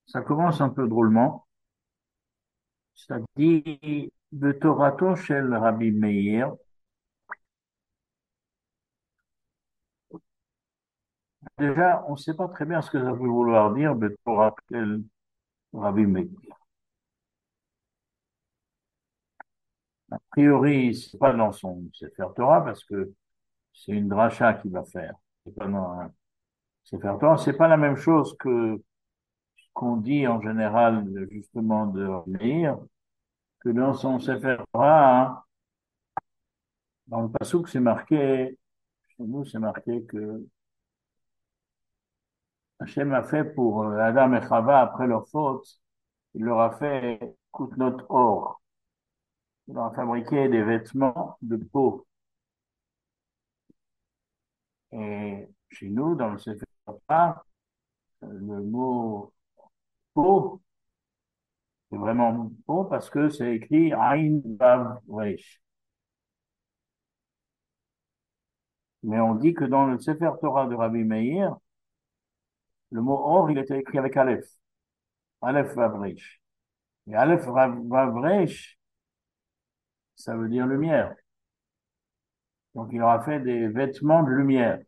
Ça commence un peu drôlement. Ça dit de Torato chez le Rabbi Meir. Déjà, on ne sait pas très bien ce que ça veut vouloir dire de Torah chez le Rabbi Meir. A priori, c'est pas dans son Sefer Torah parce que c'est une dracha qu'il va faire. C'est pas dans un Sefer Torah. C'est pas la même chose que ce qu'on dit en général justement de Rabbi Meir que dans son Sefer Torah. Hein. Dans le Passouk, c'est marqué, chez nous, c'est marqué que Hachem a fait pour Adam et Chava après leur faute, il leur a fait Kutnot Or. Il leur a fabriqué des vêtements de peau. Et chez nous, dans le Sefer Torah, le mot peau, c'est vraiment peau parce que c'est écrit Ain Vav Resh. Mais on dit que dans le Sefer Torah de Rabbi Meir, le mot Or, il était écrit avec Aleph. Aleph Vav Resh. Et Aleph Vav Resh, ça veut dire lumière. Donc il leur a fait des vêtements de lumière.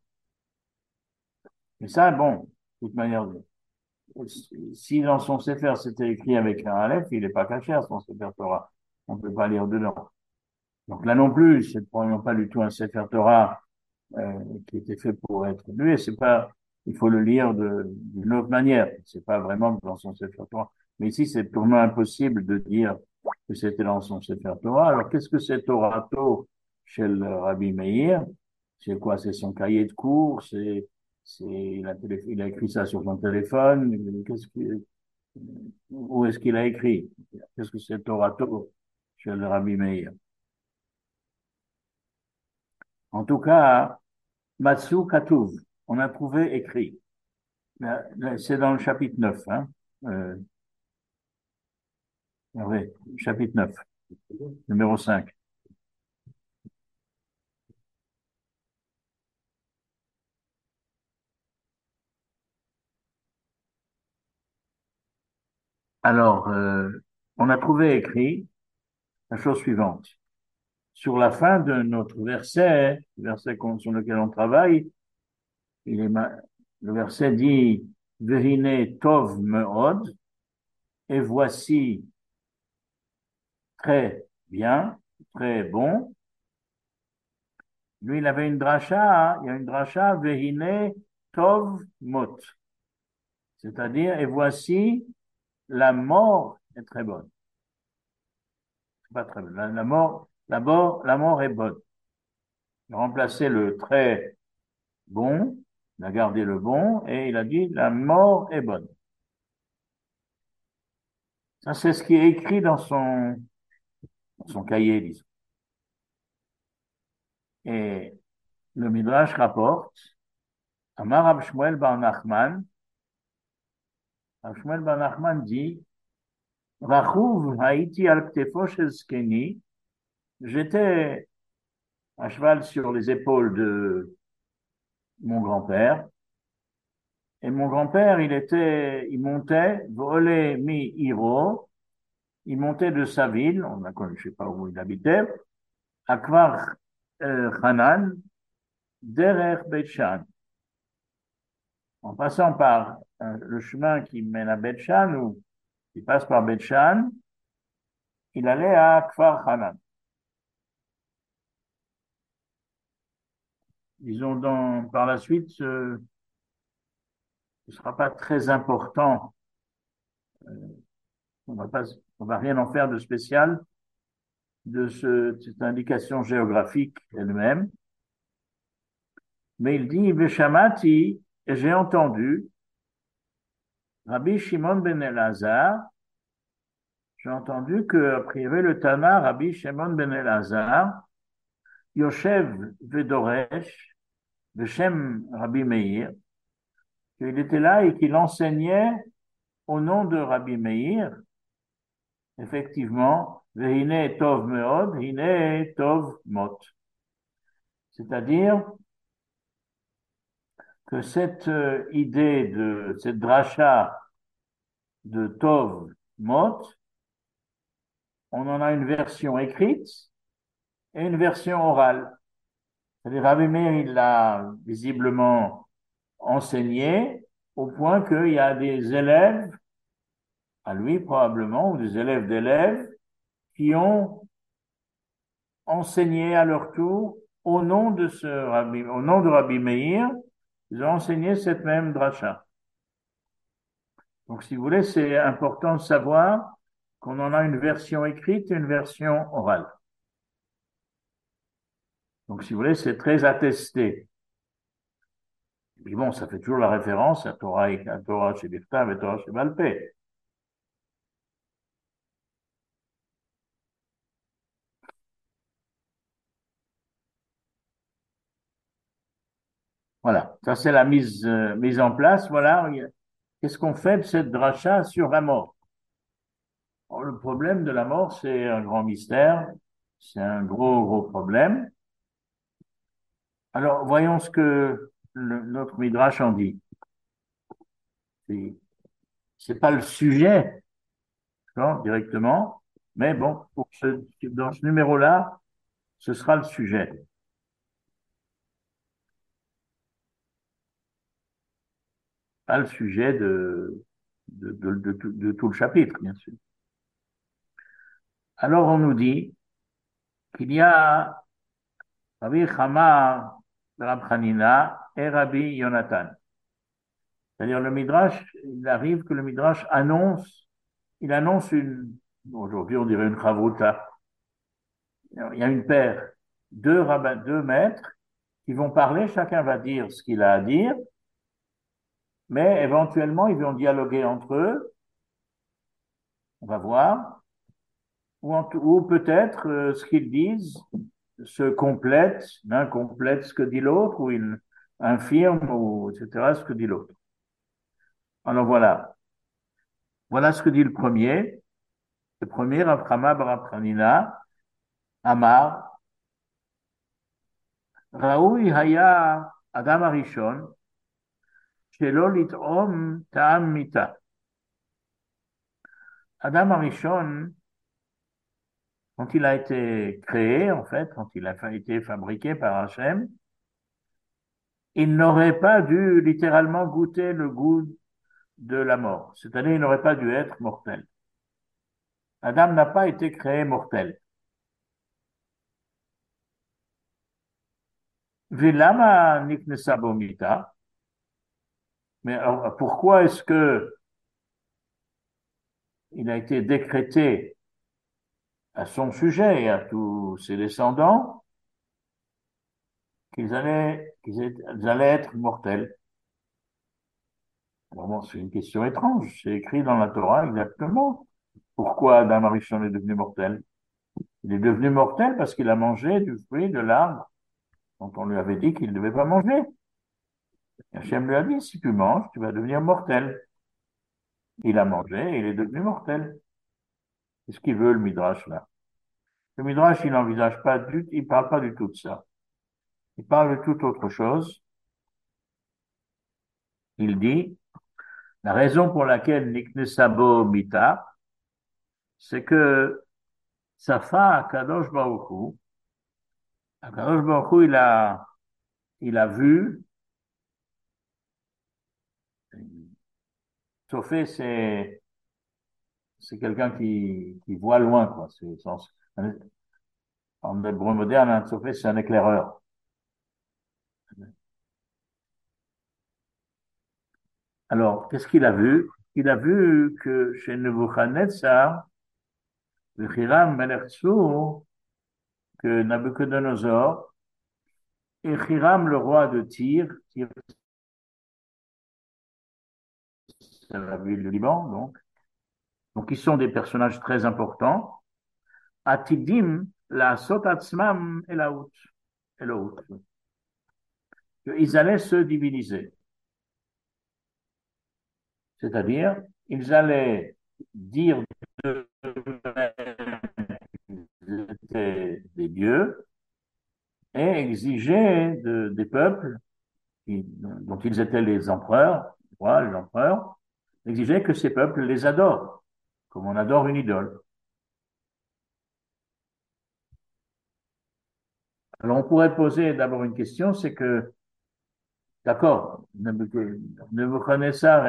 Et ça, bon, de toute manière, si dans son Sefer c'était écrit avec un Aleph, il n'est pas caché à son Sefer Torah. On ne peut pas lire dedans. Donc là non plus, c'est probablement pas du tout un Sefer Torah qui était fait pour être lu. Et c'est pas, il faut le lire d'une autre manière. C'est pas vraiment dans son Sefer Torah. Mais ici, c'est totalement impossible de dire que c'était dans son Sefer Torah. Alors qu'est-ce que c'est Torato chez le Rabbi Meir? C'est quoi? C'est son cahier de cours? Il a écrit ça sur son téléphone? Où est-ce qu'il a écrit? Qu'est-ce que c'est Torato chez le Rabbi Meir? En tout cas, Matsu Katuv, on a trouvé écrit. C'est dans le chapitre 9, hein? Euh, oui, chapitre 9, numéro 5. Alors, on a trouvé écrit la chose suivante. Sur la fin de notre verset, le verset sur lequel on travaille, il est, le verset dit Vehine tov meod, et voici très bien, très bon. Lui, il avait une dracha, hein, il y a une dracha Vehine tov mot, c'est-à-dire, et voici la mort est très bonne. C'est pas très bonne. La mort est bonne. Il a remplacé le très bon, il a gardé le bon, et il a dit la mort est bonne. Ça, c'est ce qui est écrit dans son cahier, disons. Et le Midrash rapporte, Amar Rab Shmuel bar Nachman, Rab Shmuel bar Nachman dit, Rachouv haïti al ktefo shel skeni, j'étais à cheval sur les épaules de mon grand-père, et mon grand-père, il montait, volé mi hiro, il montait de sa ville, on a connu, je sais pas où il habitait, à Kvar Hanan, derrière Beit Shan, en passant par le chemin qui mène à Beit Shan ou qui passe par Beit Shan, il allait à Kfar Hanan. Disons par la suite, ce ne sera pas très important. On va rien en faire de spécial de cette indication géographique elle-même. Mais il dit, Veshamati, et j'ai entendu Rabbi Shimon ben Elazar, j'ai entendu que, a priori, le Tana, Rabbi Shimon ben Elazar, Yoshev Vedoresh, Veshem Rabbi Meir, qu'il était là et qu'il enseignait au nom de Rabbi Meir, effectivement, Vehine Tov Meod, Hine Tov Mot. C'est-à-dire que cette idée de cette dracha de Tov Mot, on en a une version écrite et une version orale. C'est-à-dire, Rabbi Meir, il l'a visiblement enseigné au point qu'il y a des élèves, à lui probablement, ou des élèves d'élèves, qui ont enseigné à leur tour au nom de Rabbi Meir, ils ont enseigné cette même dracha. Donc, si vous voulez, c'est important de savoir qu'on en a une version écrite et une version orale. Donc, si vous voulez, c'est très attesté. Et puis bon, ça fait toujours la référence à Torah chez Birtav et Torah chez Balpé. Voilà, ça c'est la mise en place. Voilà, ça c'est la mise en place. Voilà, qu'est-ce qu'on fait de cette dracha sur la mort? Alors, le problème de la mort, c'est un grand mystère, c'est un gros problème. Alors, voyons ce que notre Midrash en dit. C'est c'est pas le sujet, d'accord, directement, mais bon, dans ce numéro-là, ce sera le sujet, pas le sujet de tout le chapitre, bien sûr. Alors, on nous dit qu'il y a Rabbi Chama, Rabbi Hanina et Rabbi Yonatan. C'est-à-dire le Midrash, il arrive que le Midrash il annonce aujourd'hui on dirait une chavruta. Il y a une paire, deux rabbins, deux maîtres qui vont parler, chacun va dire ce qu'il a à dire, mais éventuellement ils vont dialoguer entre eux, on va voir, ou peut-être ce qu'ils disent se complète, l'un complète ce que dit l'autre, ou il infirme, ou etc., ce que dit l'autre. Alors voilà ce que dit le premier. Le premier, Rav Chama bar Rav Hanina, Amar, Raoui Haya Adam Arishon, Shelo Lit'om Ta'am Mita. Adam Arishon, quand il a été créé, en fait, quand il a été fabriqué par Hachem, il n'aurait pas dû littéralement goûter le goût de la mort. C'est-à-dire, il n'aurait pas dû être mortel. Adam n'a pas été créé mortel. Vilama niknesa bomita. Mais alors, pourquoi est-ce que il a été décrété à son sujet et à tous ses descendants qu'ils allaient être mortels? Alors bon, c'est une question étrange. C'est écrit dans la Torah exactement. Pourquoi Adam Arishon est devenu mortel? Il est devenu mortel parce qu'il a mangé du fruit de l'arbre dont on lui avait dit qu'il ne devait pas manger. Hachem lui a dit, si tu manges, tu vas devenir mortel. Il a mangé et il est devenu mortel. Qu'est-ce qu'il veut, le Midrash, là? Le Midrash, il n'envisage pas il parle pas du tout de ça. Il parle de toute autre chose. Il dit, la raison pour laquelle Niknesabo Mita, c'est que Safa Akadosh Baruch Hu, Akadosh Baruch Hu, il a vu, Sophé, c'est quelqu'un qui voit loin, quoi. En hébreu moderne, un Sophé, c'est un éclaireur. Alors, qu'est-ce qu'il a vu? Il a vu que chez Nebuchadnezzar, le Hiram Melech Tsur, que Nabucodonosor et Hiram, le roi de Tyr, c'est la ville du Liban, donc ils sont des personnages très importants. Atidim, la sotatzmam et la haute. Ils allaient se diviniser. C'est-à-dire, ils allaient dire qu'ils étaient des dieux et exiger des peuples dont ils étaient les empereurs, les empereurs, exigeait que ces peuples les adorent, comme on adore une idole. Alors on pourrait poser d'abord une question, c'est que, d'accord, Nebuchadnezzar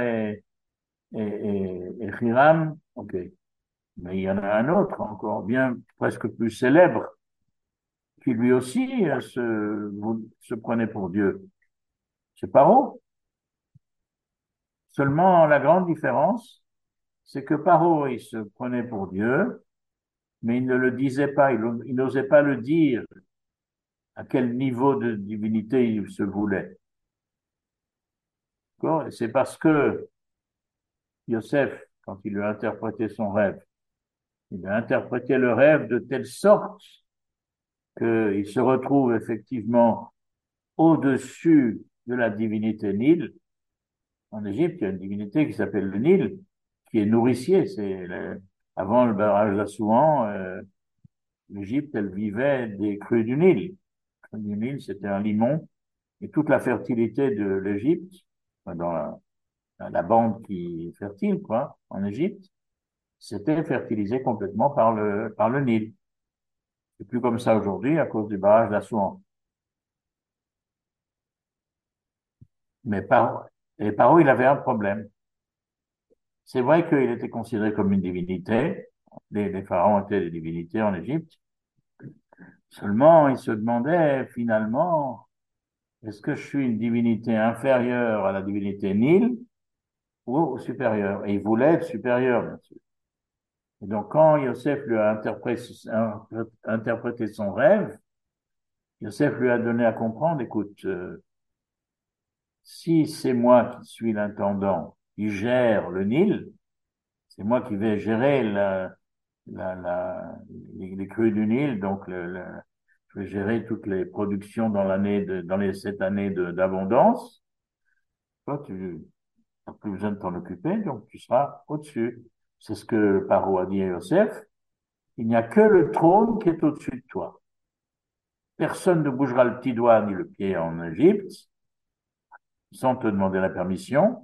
et Hiram, ok, mais il y en a un autre encore bien presque plus célèbre qui lui aussi se prenait pour Dieu. C'est Paro. Seulement la grande différence, c'est que Paro, il se prenait pour Dieu, mais il ne le disait pas, il n'osait pas le dire à quel niveau de divinité il se voulait. D'accord. Et c'est parce que Yosef, quand il lui a interprété son rêve, il a interprété le rêve de telle sorte qu'il se retrouve effectivement au-dessus de la divinité Nil. En Égypte, il y a une divinité qui s'appelle le Nil, qui est nourricier. Avant le barrage d'Assouan, l'Égypte, elle vivait des crues du Nil. Les crues du Nil, c'était un limon. Et toute la fertilité de l'Égypte, dans la bande qui est fertile, quoi, en Égypte, c'était fertilisé complètement par le Nil. C'est plus comme ça aujourd'hui à cause du barrage d'Assouan. Mais Paro, il avait un problème. C'est vrai qu'il était considéré comme une divinité. Les pharaons étaient des divinités en Égypte. Seulement, il se demandait finalement, est-ce que je suis une divinité inférieure à la divinité Nil ou supérieure? Et il voulait être supérieur, bien sûr. Et donc, quand Yosef lui a interprété son rêve, Yosef lui a donné à comprendre, écoute, si c'est moi qui suis l'intendant, qui gère le Nil, c'est moi qui vais gérer la, la, les crues du Nil, donc je vais gérer toutes les productions dans les 7 années d'abondance. Toi, tu n'as plus besoin de t'en occuper, donc tu seras au-dessus. C'est ce que Paro a dit à Yosef. Il n'y a que le trône qui est au-dessus de toi. Personne ne bougera le petit doigt ni le pied en Égypte sans te demander la permission.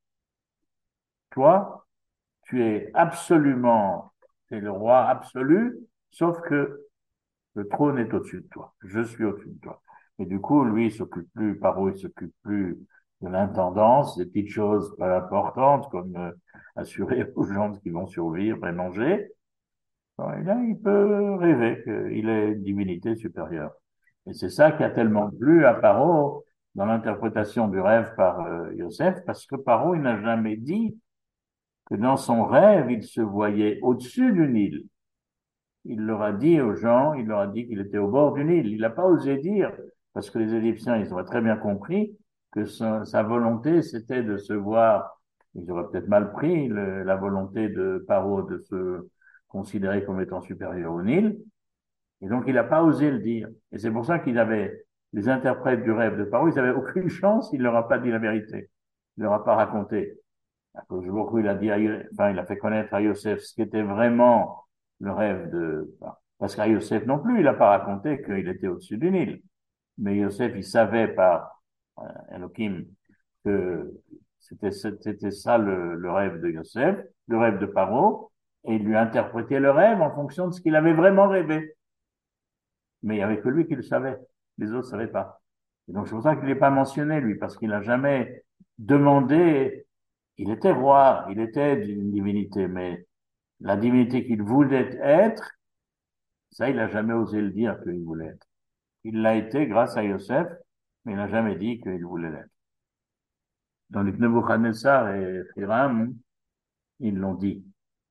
Toi, tu es absolument, tu es le roi absolu, sauf que le trône est au-dessus de toi. Je suis au-dessus de toi. Et du coup, lui, il s'occupe plus, Paro, il s'occupe plus de l'intendance, des petites choses pas importantes comme assurer aux gens qui vont survivre et manger. Bon, et là, il peut rêver qu'il est une divinité supérieure. Et c'est ça qui a tellement plu à Paro dans l'interprétation du rêve par Yosef, parce que Paro, il n'a jamais dit que dans son rêve, il se voyait au-dessus du Nil. Il leur a dit aux gens, il leur a dit qu'il était au bord du Nil. Il n'a pas osé dire, parce que les Égyptiens, ils auraient très bien compris que sa volonté, c'était de se voir, ils auraient peut-être mal pris la volonté de Paro de se considérer comme étant supérieur au Nil. Et donc, il n'a pas osé le dire. Et c'est pour ça les interprètes du rêve de Paro, ils n'avaient aucune chance, il leur a pas dit la vérité. Il leur a pas raconté. À cause de beaucoup, il a dit, enfin, il a fait connaître à Yosef ce qui était vraiment le rêve parce qu'à Yosef non plus, il n'a pas raconté qu'il était au-dessus du Nil. Mais Yosef, il savait par Elohim que c'était ça le rêve de Yosef, le rêve de Paro, et il lui a interprété le rêve en fonction de ce qu'il avait vraiment rêvé. Mais il n'y avait que lui qui le savait. Les autres ne savaient pas. Et donc, c'est pour ça qu'il n'est pas mentionné, lui, parce qu'il n'a jamais demandé. Il était roi, il était une divinité, mais la divinité qu'il voulait être, ça, il n'a jamais osé le dire qu'il voulait être. Il l'a été grâce à Yosef, mais il n'a jamais dit qu'il voulait l'être. Tandis que Nebuchadnezzar et Hiram, ils l'ont dit.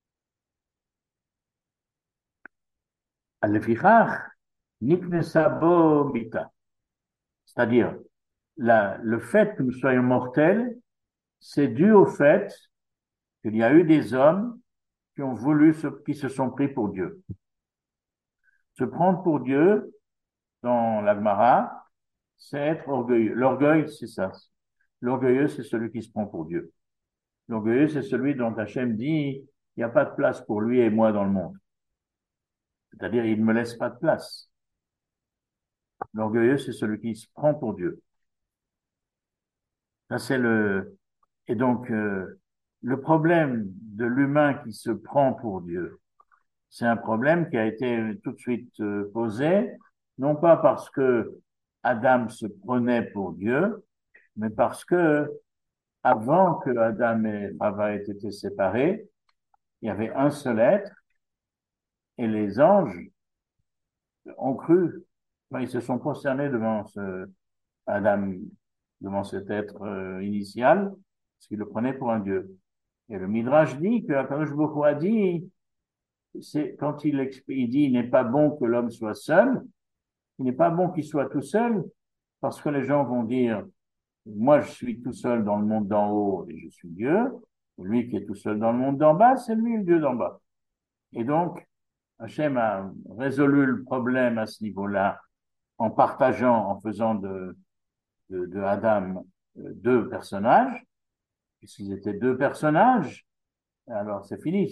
Alefichach, niknesa bo mita. C'est-à-dire, le fait que nous soyons mortels, c'est dû au fait qu'il y a eu des hommes qui se sont pris pour Dieu. Se prendre pour Dieu, dans l'Agmara, c'est être orgueilleux. L'orgueil, c'est ça. L'orgueilleux, c'est celui qui se prend pour Dieu. L'orgueilleux, c'est celui dont Hachem dit, il n'y a pas de place pour lui et moi dans le monde. C'est-à-dire, il ne me laisse pas de place. L'orgueilleux, c'est celui qui se prend pour Dieu. Ça, c'est le, et donc, le problème de l'humain qui se prend pour Dieu, c'est un problème qui a été tout de suite posé, non pas parce que Adam se prenait pour Dieu, mais parce que avant que Adam et Ava aient été séparés, il y avait un seul être et les anges ont cru, enfin, ils se sont prosternés devant Adam, devant cet être initial, parce qu'ils le prenaient pour un Dieu. Et le Midrash dit que Akadosh Baruch Hu a dit, c'est quand il dit, il n'est pas bon que l'homme soit seul, il n'est pas bon qu'il soit tout seul, parce que les gens vont dire, moi je suis tout seul dans le monde d'en haut et je suis Dieu, lui qui est tout seul dans le monde d'en bas, c'est lui le Dieu d'en bas. Et donc, Hachem a résolu le problème à ce niveau-là en partageant, en faisant de Adam deux personnages, puisqu'ils étaient deux personnages, alors c'est fini,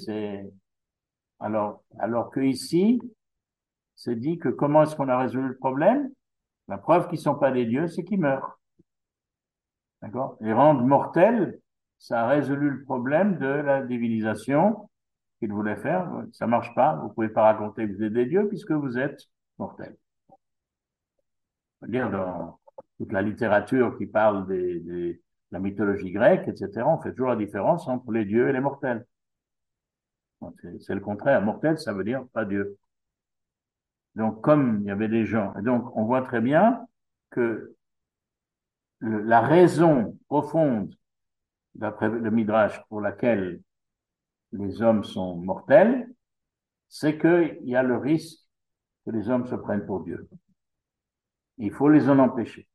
alors que ici, c'est dit que comment est-ce qu'on a résolu le problème? La preuve qu'ils ne sont pas des dieux, c'est qu'ils meurent. D'accord? Les rendre mortels, ça a résolu le problème de la divinisation qu'ils voulaient faire. Ça marche pas. Vous pouvez pas raconter que vous êtes des dieux puisque vous êtes mortels. On peut dire dans toute la littérature qui parle de la mythologie grecque, etc., on fait toujours la différence entre les dieux et les mortels. C'est le contraire. Mortel, ça veut dire pas Dieu. Donc, comme il y avait des gens, et donc on voit très bien que la raison profonde, d'après le Midrash, pour laquelle les hommes sont mortels, c'est qu'il y a le risque que les hommes se prennent pour Dieu. Il faut les en empêcher.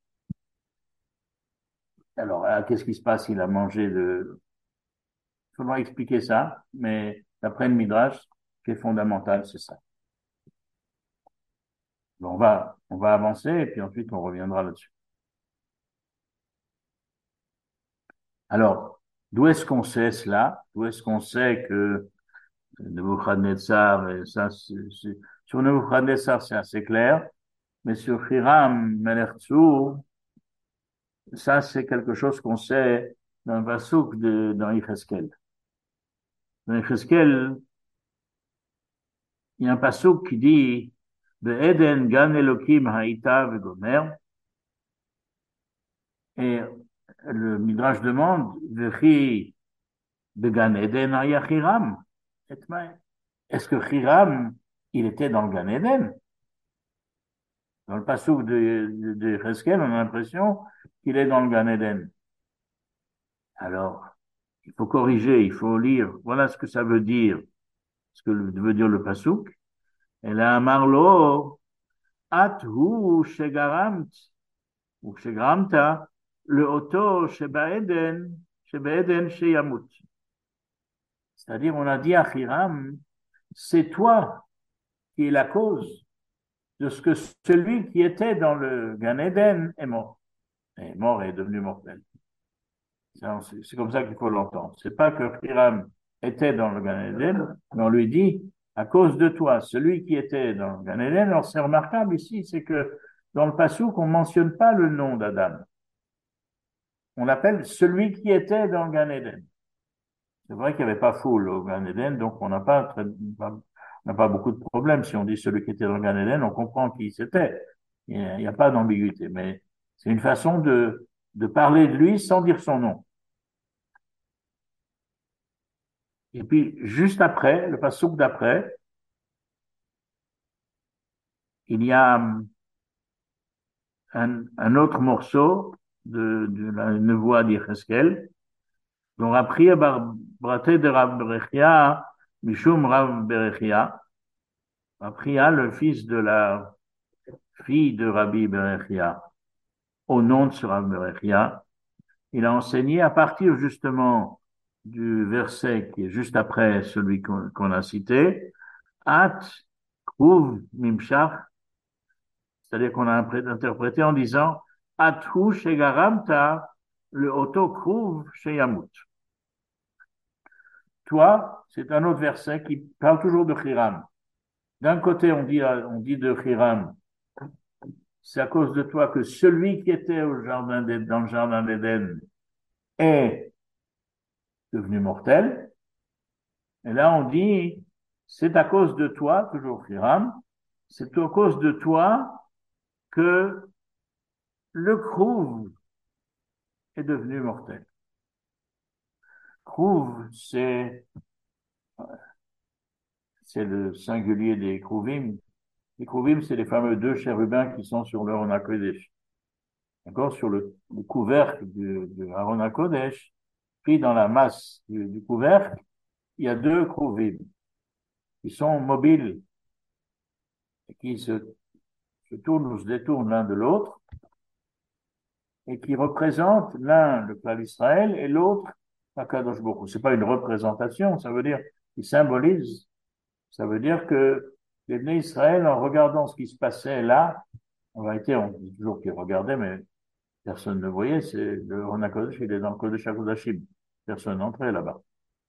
Alors, qu'est-ce qui se passe s'il a mangé de... Il faudra expliquer ça, mais d'après le Midrash, ce qui est fondamental, c'est ça. Donc, on va avancer et puis ensuite on reviendra là-dessus. Alors, d'où est-ce qu'on sait cela? D'où est-ce qu'on sait que Nebuchadnezzar, et ça, sur Nebuchadnezzar, c'est assez clair, mais sur Hiram, Melech Tzur, ça, c'est quelque chose qu'on sait dans le Pasuk dans Yecheskel. Dans Yecheskel, il y a un Pasuk qui dit, Be'eden gan Elokim ha'ita ve'gomer, et le Midrash demande, Vechi be'gan Eden ha'ya Hiram, est-ce que Hiram, il était dans le Gan Eden? Dans le Passouk de Cheskel, on a l'impression qu'il est dans le Gan Eden. Alors, il faut corriger, il faut lire. Voilà ce que ça veut dire, ce que veut dire le Passouk. Et là, Marlo, at hu shegaramt, ou shegaramta, le oto shebaeden sheyamut. C'est-à-dire, on a dit à Hiram, c'est toi qui es la cause de ce que celui qui était dans le Gan Eden est mort. Est mort et est devenu mortel. C'est comme ça qu'il faut l'entendre. C'est pas que Hiram était dans le Gan Eden, mais on lui dit, à cause de toi, celui qui était dans le Gan Eden, alors c'est remarquable ici, c'est que dans le Passouk, on mentionne pas le nom d'Adam. On l'appelle celui qui était dans le Gan Eden. C'est vrai qu'il n'y avait pas foule au Gan Eden, donc on n'a pas beaucoup de problèmes. Si on dit celui qui était dans le Gan Eden, on comprend qui c'était. Il n'y a pas d'ambiguïté, mais c'est une façon de parler de lui sans dire son nom. Et puis, juste après, le passouk d'après, il y a un autre morceau de la nevoie d'Yecheskel, dont appris Braté de Rav Berechia, Mishum Rav Berechia, Apria, le fils de la fille de Rabbi Berechia, au nom de ce Rav Berechia, il a enseigné à partir justement du verset qui est juste après celui qu'on a cité, At Kruv Mimshach, c'est-à-dire qu'on a interprété en disant Athu Shegaramta, le Oto Kruv Sheyamut. Toi, c'est un autre verset qui parle toujours de Hiram. D'un côté, on dit de Hiram, c'est à cause de toi que celui qui était dans le jardin d'Éden est devenu mortel. Et là, on dit, c'est à cause de toi, toujours Hiram, c'est à cause de toi que le Krouv est devenu mortel. Krouv, c'est le singulier des Krouvim. Les Krouvim, c'est les fameux deux chérubins qui sont sur le Aron HaKodesh. D'accord? Sur le couvercle de Aron HaKodesh, pris dans la masse du couvercle, il y a deux Krouvim qui sont mobiles et qui se tournent ou se détournent l'un de l'autre et qui représentent l'un le clan d'Israël et l'autre Akadosh Baruch Hu. C'est pas une représentation, ça veut dire qu'ils symbolisent. Ça veut dire que les Bnei Israël, en regardant ce qui se passait là, en vérité, on dit toujours qu'ils regardaient, mais personne ne voyait, c'est le Ron HaKodesh, il est dans le Kodesh HaKodashim. Personne n'entrait là-bas.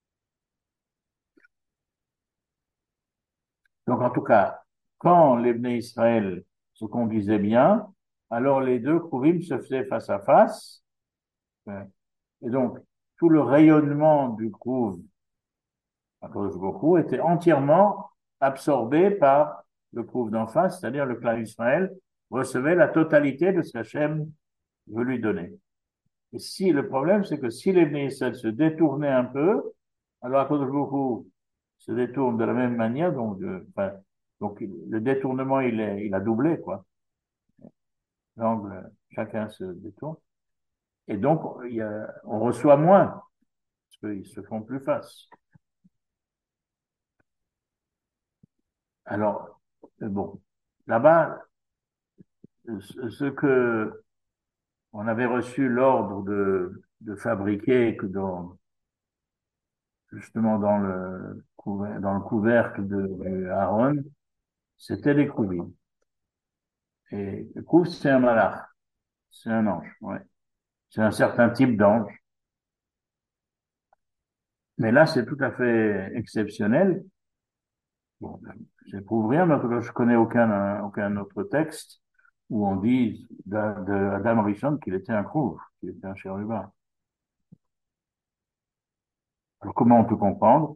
Donc, en tout cas, quand les Bnei Israël se conduisaient bien, alors les deux Kouvim se faisaient face à face. Et donc, tout le rayonnement du Kouv, HaKadosh Baruch Hu, était entièrement absorbé par le Kouv d'en face, c'est-à-dire le clan d'Israël recevait la totalité de ce qu'Hachem veut lui donner. Et si le problème, c'est que si les Bnei Israël se détournaient un peu, alors HaKadosh Baruch Hu se détourne de la même manière, donc le détournement, il a doublé, quoi. L'angle, chacun se détourne. Et donc, on reçoit moins, parce qu'ils se font plus face. Alors, bon, là-bas, ce que on avait reçu l'ordre de fabriquer que justement dans le couvercle de Aaron, c'était des crouvins. Et le crouve, c'est un malach, c'est un ange, ouais. C'est un certain type d'ange. Mais là, c'est tout à fait exceptionnel. Bon, j'éprouve rien, mais en tout cas, je connais aucun autre texte où on dit d'Adam Rishon qu'il était un crouve, qu'il était un chérubin. Alors, comment on peut comprendre?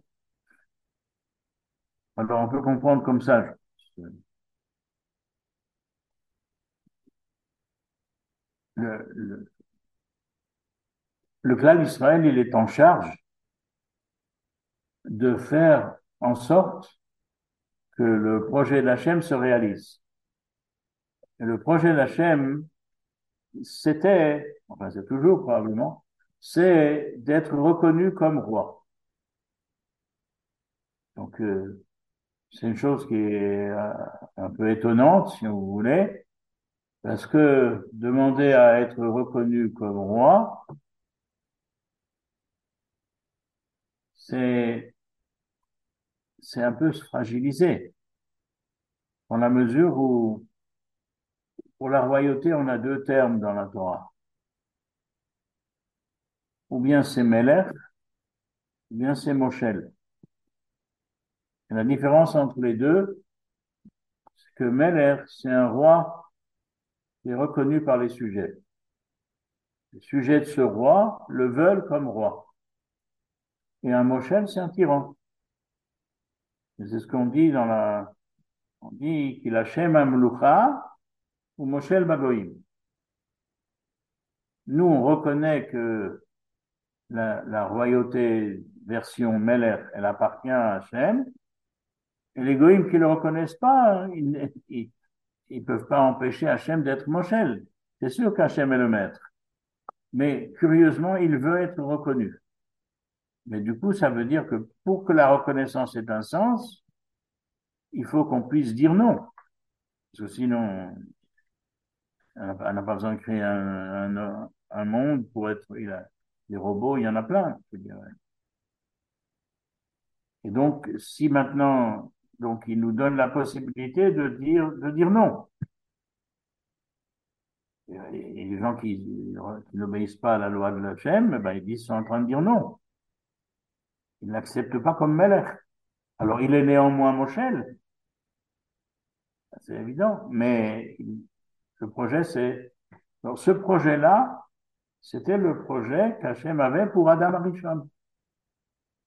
Alors, on peut comprendre comme ça. Le, le, le clan d'Israël, il est en charge de faire en sorte que le projet d'Hachem se réalise. Et le projet d'Hachem, enfin c'est toujours probablement, c'est d'être reconnu comme roi. Donc, c'est une chose qui est un peu étonnante, si vous voulez, parce que demander à être reconnu comme roi, c'est un peu se fragiliser, dans la mesure où, pour la royauté, on a deux termes dans la Torah. Ou bien c'est Melech, ou bien c'est Moshel. Et la différence entre les deux, c'est que Melech, c'est un roi qui est reconnu par les sujets. Les sujets de ce roi le veulent comme roi. Et un Moshel, c'est un tyran. Et c'est ce qu'on dit on dit qu'il a Shem Amlucha ou Moshel Bagoim. Nous, on reconnaît que la royauté version Melech, elle appartient à Hachem, et les Goïms qui le reconnaissent pas, hein, ils peuvent pas empêcher Hachem d'être Moshel. C'est sûr qu'Hachem est le maître. Mais curieusement, il veut être reconnu. Mais du coup, ça veut dire que pour que la reconnaissance ait un sens, il faut qu'on puisse dire non. Parce que sinon, on n'a pas besoin de créer un monde pour être. Des robots, il y en a plein, je dirais. Et donc, si maintenant, donc, il nous donne la possibilité de dire non. Et les gens qui n'obéissent pas à la loi de l'Hachem, ben, ils disent, sont en train de dire non. Ils n'acceptent pas comme Melech. Alors, il est néanmoins Moshel, c'est évident, mais le projet, donc, ce projet-là, c'était le projet qu'Hachem avait pour Adam Arishon.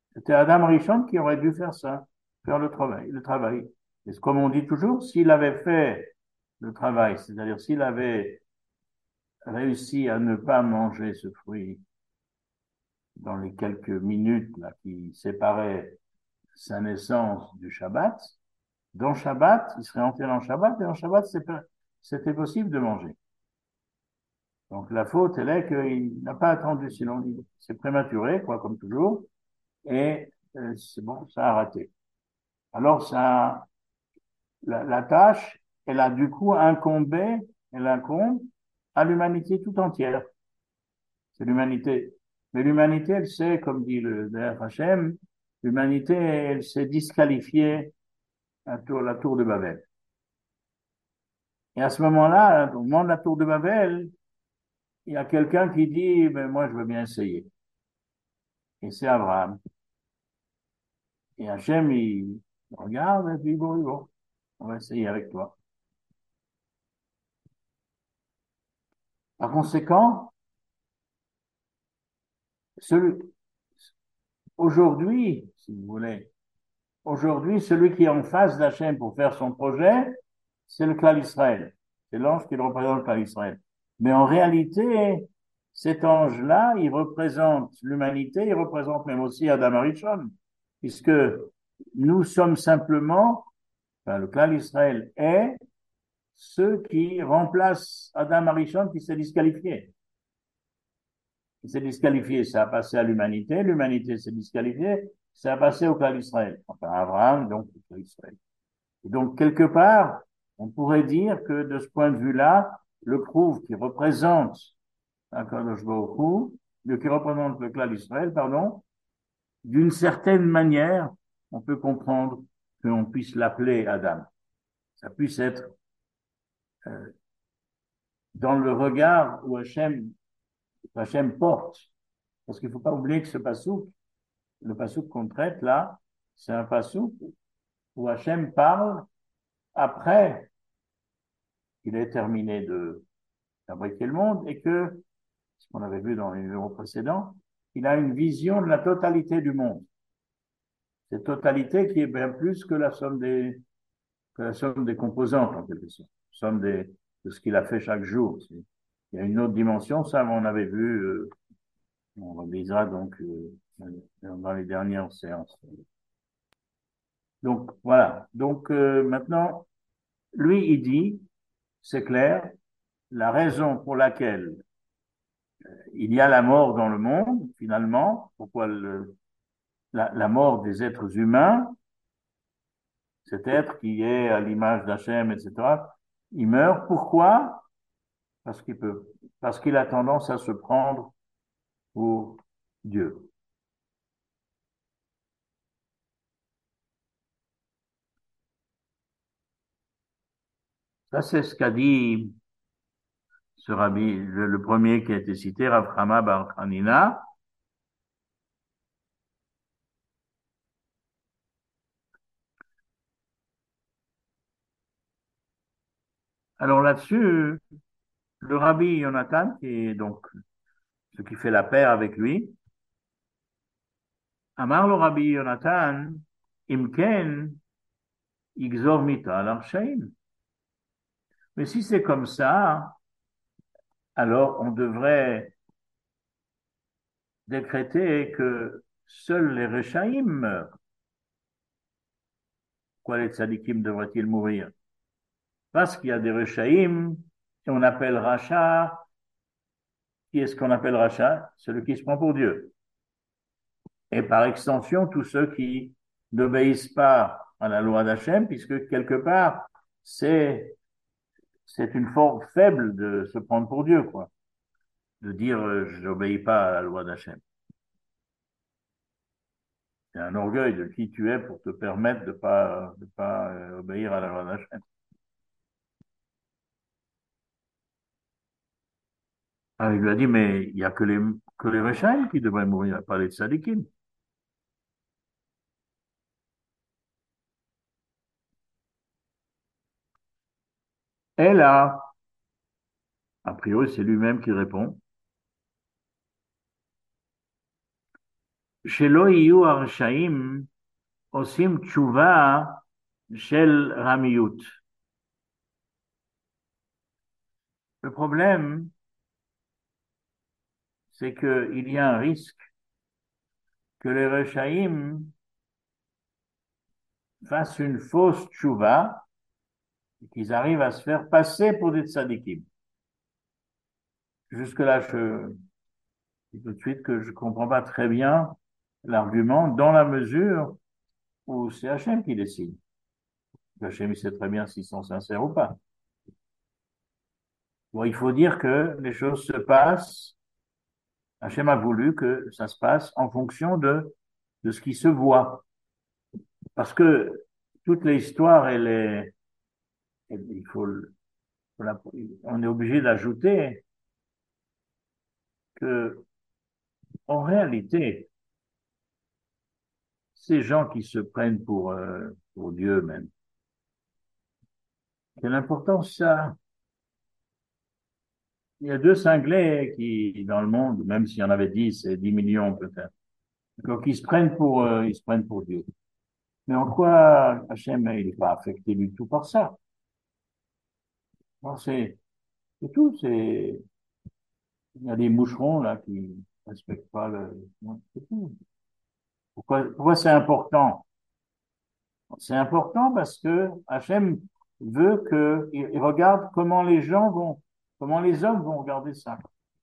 C'était Adam Rishon qui aurait dû faire ça, faire le travail, le travail. Et comme on dit toujours, s'il avait fait le travail, c'est-à-dire s'il avait réussi à ne pas manger ce fruit dans les quelques minutes là, qui séparaient sa naissance du Shabbat, dans Shabbat, il serait entré dans Shabbat, et en Shabbat, c'était possible de manger. Donc la faute, elle est qu'il n'a pas attendu, sinon il s'est prématuré, quoi, comme toujours, et c'est bon, ça a raté. Alors ça, la tâche, elle a du coup incombé, elle incombe à l'humanité tout entière. C'est l'humanité. Mais l'humanité, elle sait, comme dit le Hashem, l'humanité, elle s'est disqualifiée à la tour de Babel. Et à ce moment-là, au moment de la tour de Babel, il y a quelqu'un qui dit, mais moi, je veux bien essayer. Et c'est Abraham. Et Hachem, il regarde, et puis bon, on va essayer avec toi. Par conséquent, celui, aujourd'hui, si vous voulez, aujourd'hui, celui qui est en face d'Hachem pour faire son projet, c'est le clan Israël. C'est l'ange qui représente le clan Israël. Mais en réalité, cet ange-là, il représente l'humanité, il représente même aussi Adam Arishon, puisque nous sommes simplement, enfin, le clan Israël est ceux qui remplacent Adam Arishon qui s'est disqualifié. Il s'est disqualifié, ça a passé à l'humanité, l'humanité s'est disqualifiée, ça a passé au clan d'Israël. Enfin, Abraham, donc, au clan d'Israël. Et donc, quelque part, on pourrait dire que de ce point de vue-là, le prouve qui représente Akadosh Baruch Hu, qui représente le clan d'Israël, pardon, d'une certaine manière, on peut comprendre qu'on puisse l'appeler Adam. Ça puisse être euh, dans le regard où Hachem porte. Parce qu'il ne faut pas oublier que ce passouk, le passouk qu'on traite là, c'est un passouk où Hachem parle après qu'il ait terminé de fabriquer le monde et que, ce qu'on avait vu dans les numéros précédents, il a une vision de la totalité du monde. Cette totalité qui est bien plus que la somme des composantes, en quelque sorte. Somme de ce qu'il a fait chaque jour. Il y a une autre dimension, ça, on avait vu, on relisera donc dans les dernières séances. Donc, voilà. Donc, maintenant, lui, il dit, c'est clair, la raison pour laquelle il y a la mort dans le monde, finalement, pourquoi la mort des êtres humains, cet être qui est à l'image d'Hachem, etc., il meurt. Pourquoi? Parce qu'il a tendance à se prendre pour Dieu. Ça, c'est ce qu'a dit ce rabbi, le premier qui a été cité, Rav Chama bar Hanina. Alors là-dessus, le rabbi Jonathan, qui est donc ce qui fait la paire avec lui, Amar le rabbi Jonathan, Imken, Igzor Mita al Mais si c'est comme ça, alors on devrait décréter que seuls les Rechaïm meurent. Pourquoi les tzadikim devraient-ils mourir? Parce qu'il y a des Rechaïm, et on appelle Racha, qui est ce qu'on appelle Racha? Celui qui se prend pour Dieu. Et par extension, tous ceux qui n'obéissent pas à la loi d'Hachem, puisque quelque part, c'est une forme faible de se prendre pour Dieu, quoi. De dire, je n'obéis pas à la loi d'Hachem. C'est un orgueil de qui tu es pour te permettre de pas obéir à la loi d'Hachem. Alors, il lui a dit, mais il n'y a que les Rechaim qui devraient mourir, pas les tzadikim. Et là, a priori, c'est lui-même qui répond. שלא יהיו הרשעים עושים תשובה של רמיות. Le problème, c'est qu'il y a un risque que les Rechaïm fassent une fausse tchouva et qu'ils arrivent à se faire passer pour des tzadikim. Jusque-là, je dis tout de suite que je comprends pas très bien l'argument dans la mesure où c'est Hachem qui décide. Hachem, il sait très bien s'ils sont sincères ou pas. Bon, il faut dire que les choses se passent. Hachem a voulu que ça se passe en fonction de ce qui se voit. Parce que toute l'histoire, il faut, on est obligé d'ajouter que, en réalité, ces gens qui se prennent pour Dieu même, quelle importance ça? Il y a deux cinglés qui, dans le monde, même s'il y en avait 10 et 10 millions peut-être, donc ils se prennent pour Dieu. Mais en quoi Hachem, il n'est pas affecté du tout par ça? Non, c'est tout, il y a des moucherons, là, qui respectent pas non, c'est tout. Pourquoi c'est important? C'est important parce que Hachem veut il regarde comment les hommes vont regarder ça.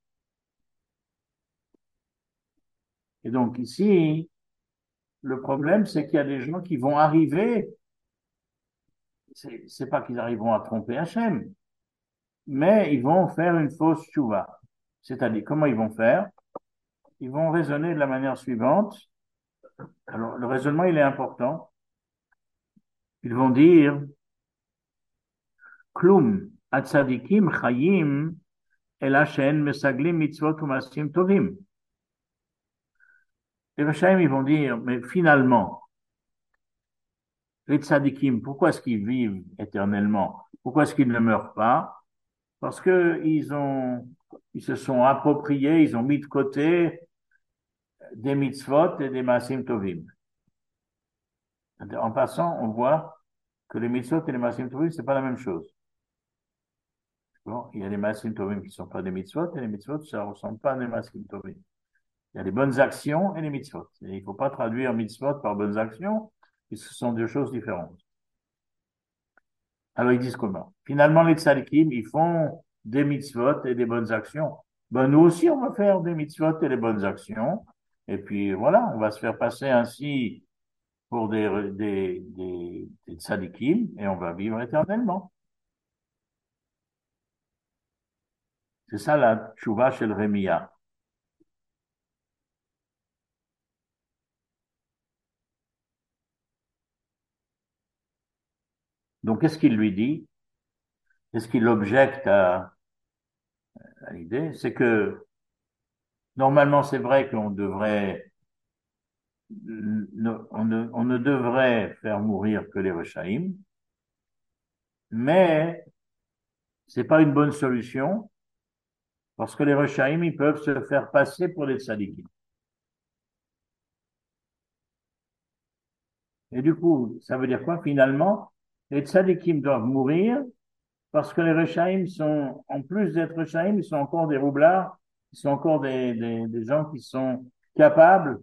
Et donc ici, le problème, c'est qu'il y a des gens qui vont arriver, c'est pas qu'ils arriveront à tromper Hachem, mais ils vont faire une fausse tchouva. C'est-à-dire, comment ils vont faire? Ils vont raisonner de la manière suivante. Alors, le raisonnement, il est important. Ils vont dire, Klum, atzadikim chayim, אלא שאין מסגלים מצוות ומעשים טובים. Les Rechaim, ils vont dire, mais finalement, les tzadikim, pourquoi est-ce qu'ils vivent éternellement? Pourquoi est-ce qu'ils ne meurent pas? Parce que ils se sont appropriés, ils ont mis de côté des mitzvot et des maasim tovim. En passant, on voit que les mitzvot et les maasim tovim, c'est pas la même chose. Bon, il y a des maasim tovim qui sont pas des mitzvot et les mitzvot, ça ressemble pas à des maasim tovim. Il y a les bonnes actions et les mitzvot. Et il ne faut pas traduire mitzvot par bonnes actions, puisque ce sont deux choses différentes. Alors ils disent comment? Finalement, les tzadikim, ils font des mitzvot et des bonnes actions. Ben, nous aussi, on va faire des mitzvot et des bonnes actions. Et puis voilà, on va se faire passer ainsi pour des tzadikim et on va vivre éternellement. C'est ça la tchouva chez le Rémia. Donc, qu'est-ce qu'il lui dit? Qu'est-ce qu'il objecte à l'idée? C'est que normalement, c'est vrai qu'on devrait, on ne devrait faire mourir que les Rechaïm, mais c'est pas une bonne solution parce que les Rechaïm, ils peuvent se faire passer pour des tzadikim. Et du coup, ça veut dire quoi? Finalement, les tzadikim doivent mourir parce que les Rechaïm sont, en plus d'être Rechaïm, ils sont encore des roublards, ils sont encore des gens qui sont capables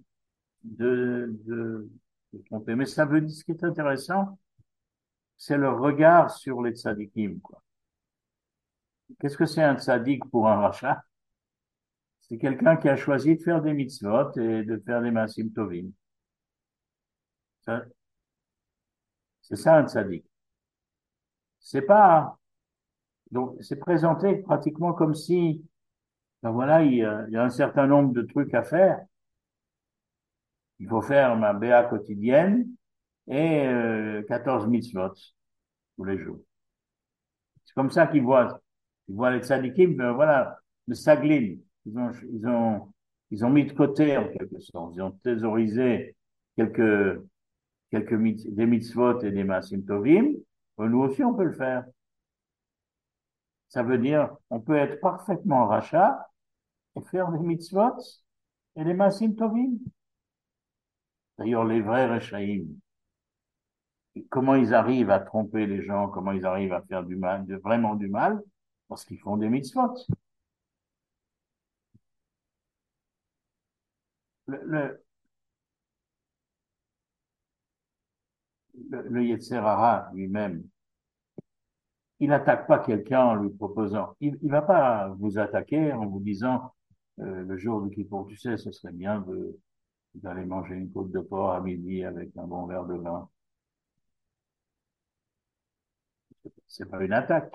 de tromper. Mais ça veut dire, ce qui est intéressant, c'est le regard sur les tzadikim, quoi. Qu'est-ce que c'est un tzadik pour un rachat? C'est quelqu'un qui a choisi de faire des mitzvot et de faire des masim tovim. Ça, c'est ça un tzadik. C'est pas, donc, c'est présenté pratiquement comme si, ben voilà, il y a un certain nombre de trucs à faire. Il faut faire ma béa quotidienne et 14 mitzvot tous les jours. C'est comme ça ils voient les tzadikim, ben voilà, le saglin. Ils ont mis de côté, en quelque sorte. Ils ont thésaurisé quelques, des mitzvot et des masim tovim. Nous aussi, on peut le faire. Ça veut dire, on peut être parfaitement rachat et faire des mitzvot et des masim tovim. D'ailleurs, les vrais Rechaïm, comment ils arrivent à tromper les gens, comment ils arrivent à faire du mal, vraiment du mal, parce qu'ils font des mitzvot. Le, le Yetzer Hara lui-même, il n'attaque pas quelqu'un en lui proposant. Il va pas vous attaquer en vous disant, le jour du Kippour, tu sais, ce serait bien d'aller manger une côte de porc à midi avec un bon verre de vin. C'est pas une attaque.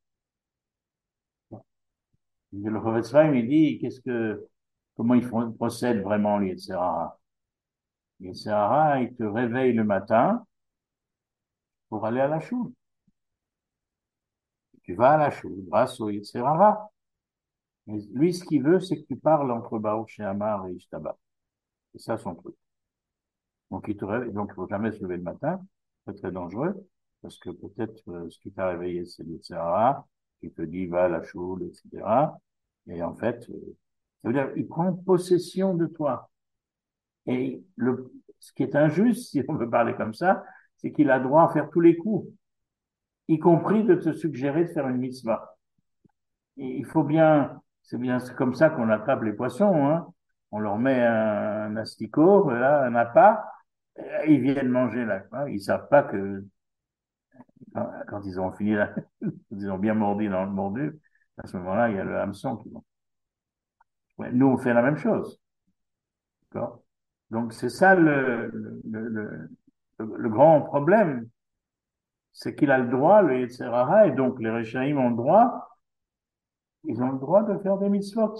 Le Chofetz Chaim, il dit, comment procède vraiment le Yetzer Hara? Le Yetzer Hara, il te réveille le matin pour aller à la choule. Tu vas à la choule grâce au Yetzer Hara. Mais lui, ce qu'il veut, c'est que tu parles entre Baruch She'amar et Ishtaba. C'est ça son truc. Donc, il te réveille, donc, il faut jamais se lever le matin. C'est très dangereux. Parce que peut-être, ce qui t'a réveillé, c'est le Yetzer Hara, qui te dit, va à la choule, etc. Et en fait, ça veut dire, il prend possession de toi. Et ce qui est injuste, si on veut parler comme ça, c'est qu'il a droit à faire tous les coups, y compris de te suggérer de faire une mitzvah. Et il faut bien, c'est comme ça qu'on attrape les poissons, hein. On leur met un asticot, là, un appât, et ils viennent manger là. Ils savent pas que quand ils ont fini là, ils ont bien mordu dans le mordu, à ce moment-là, il y a le hameçon qui vont. Ouais, nous, on fait la même chose. D'accord? Donc, c'est ça le grand problème, c'est qu'il a le droit, le Yetzer Hara, et donc les Réchaïm ont le droit, ils ont le droit de faire des mitzvot.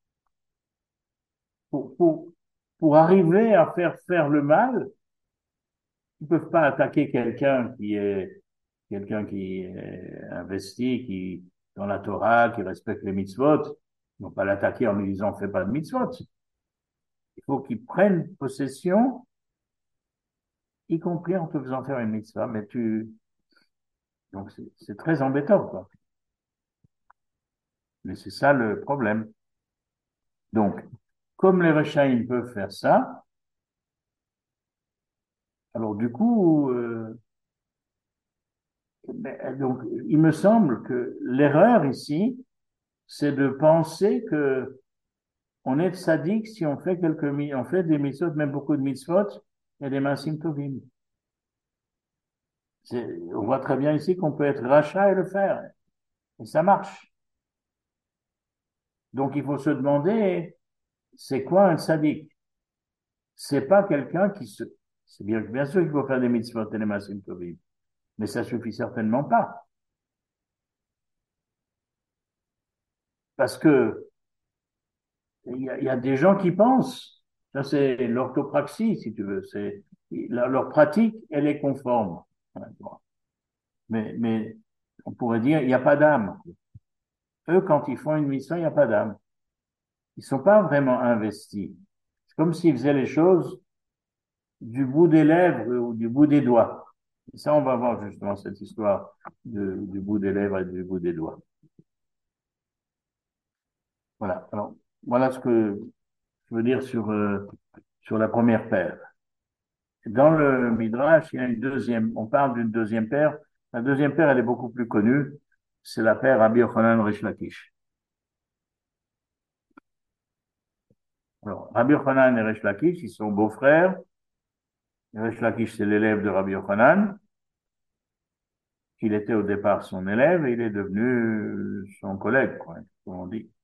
Pour, pour, pour arriver à faire le mal, ils ne peuvent pas attaquer quelqu'un qui est investi, qui dans la Torah, qui respecte les mitzvot. Ils ne vont pas l'attaquer en lui disant fais pas de mitzvot. Il faut qu'ils prennent possession, y compris en te faisant faire une mitzvah. Donc c'est très embêtant, quoi. Mais c'est ça le problème. Donc, comme les Rechaïm peuvent faire ça, alors du coup, donc il me semble que l'erreur ici, c'est de penser que on est sadique si on fait des mitzvot, même beaucoup de mitzvot, et des masim tovim. On voit très bien ici qu'on peut être rachat et le faire. Et ça marche. Donc il faut se demander, c'est quoi un sadique? C'est pas quelqu'un c'est bien sûr qu'il faut faire des mitzvot et des masim tovim, mais ça suffit certainement pas. Parce que il y a des gens qui pensent, ça c'est l'orthopraxie, si tu veux, leur pratique, elle est conforme. Mais on pourrait dire, il n'y a pas d'âme. Eux, quand ils font une mission, il n'y a pas d'âme. Ils sont pas vraiment investis. C'est comme s'ils faisaient les choses du bout des lèvres ou du bout des doigts. Et ça, on va voir justement cette histoire du bout des lèvres et du bout des doigts. Voilà. Alors, voilà ce que je veux dire sur la première paire. Dans le Midrash, il y a on parle d'une deuxième paire. La deuxième paire, elle est beaucoup plus connue. C'est la paire Rabbi Yochanan Rish Lakish. Alors, Rabbi Yochanan et Rish Lakish, ils sont beaux-frères. Rish Lakish, c'est l'élève de Rabbi Yochanan. Il était au départ son élève et il est devenu son collègue, quoi, comme on dit.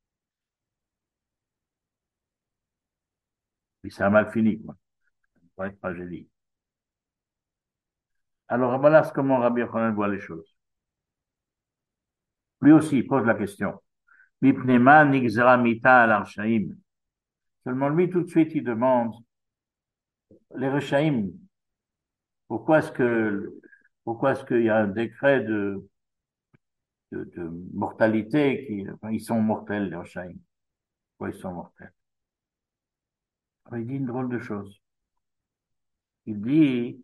Et ça a mal fini, quoi. Vraie tragédie. Alors, voilà comment Rabbi Yochanan voit les choses. Lui aussi, il pose la question. Mipnema nigzera mita al arshaim. Seulement lui, tout de suite, il demande, les Rechaïm, pourquoi est-ce que, pourquoi est-ce qu'il y a un décret de mortalité enfin, ils sont mortels, les Rechaïm. Pourquoi ils sont mortels? Alors, il dit une drôle de chose. Il dit,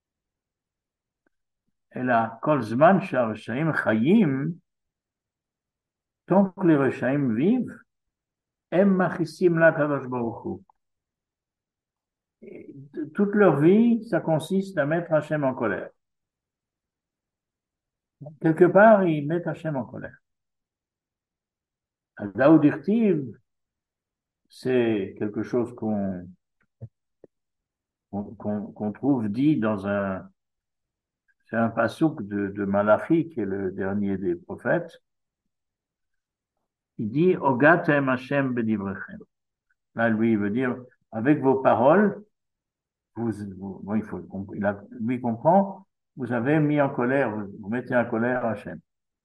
אלא כל זמן שהרשעים חיים, tant que les Rechaïm vivent, הם מכניסים לקדוש ברוך הוא. Toute leur vie, ça consiste à mettre Hachem en colère. Quelque part, ils mettent Hachem en colère. Daoudirtiv, c'est quelque chose qu'on trouve dit c'est un passouk de Malachi, qui est le dernier des prophètes. Il dit, Ogatem Hashem bedivrechem. Là, lui, il veut dire, avec vos paroles, bon, lui comprend, vous avez mis en colère, vous mettez en colère Hachem.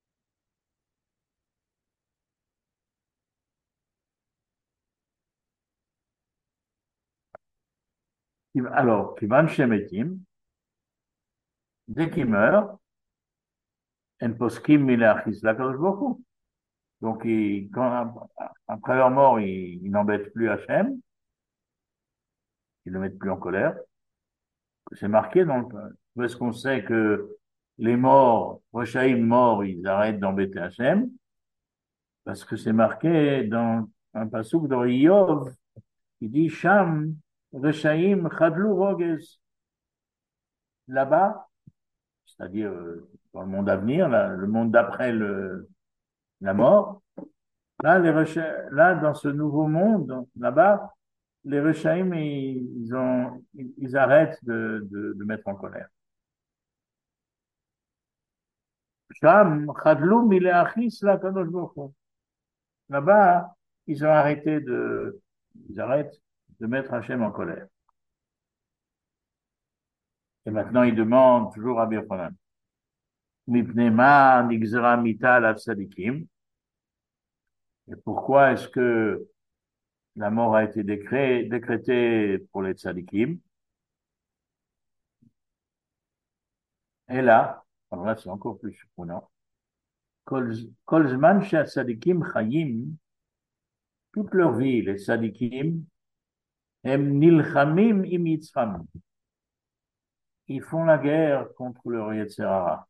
Alors, Kivan Shemetim, dès qu'il meurt, En poskim milachis lakadosh baruch Hu. Donc, après leur mort, ils n'embêtent plus Hachem, ils ne le mettent plus en colère. C'est marqué dans où est-ce qu'on sait que les morts, Rochaïm morts, ils arrêtent d'embêter Hachem? Parce que c'est marqué dans un passouk de Iyov, qui dit Sham, Rochaïm, Chadlou Roges. Là-bas, c'est-à-dire dans le monde à venir, là, le monde d'après la mort, là, là, dans ce nouveau monde, là-bas, les Rechaïm, ils arrêtent de mettre en colère. Sham, Chadlou, Mileachis, la Kadosh Baruch Hu. Là-bas, ils arrêtent de mettre Hachem en colère. Et maintenant, ils demandent toujours à Birchonan. Mipnema, Nigzera, Mita, la Tzadikim. Et pourquoi est-ce que la mort a été décrétée pour les Tzadikim? Et là, alors là, c'est encore plus surprenant. Kol Zman Tzadikim Chayim, toute leur vie, les Tzadikim, Em Nilchamim im Yitzham. Ils font la guerre contre leur Yetzirara.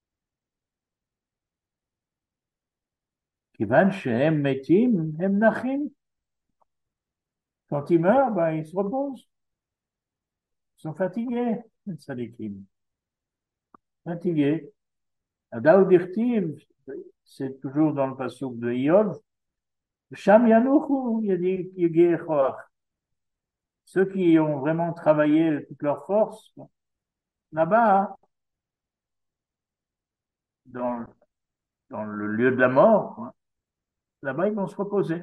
Kivan shehem metim, hem nachim. Quand ils meurent, ben, ils se reposent. Ils sont fatigués, les tzadikim. Fatigués. Daoudirtiv, c'est toujours dans le passouk de Iyov. Sham Yanouchou, il y a dit Yegeichoach. Ceux qui ont vraiment travaillé toute leur force, là-bas, dans, dans le lieu de la mort, hein, là-bas, ils vont se reposer.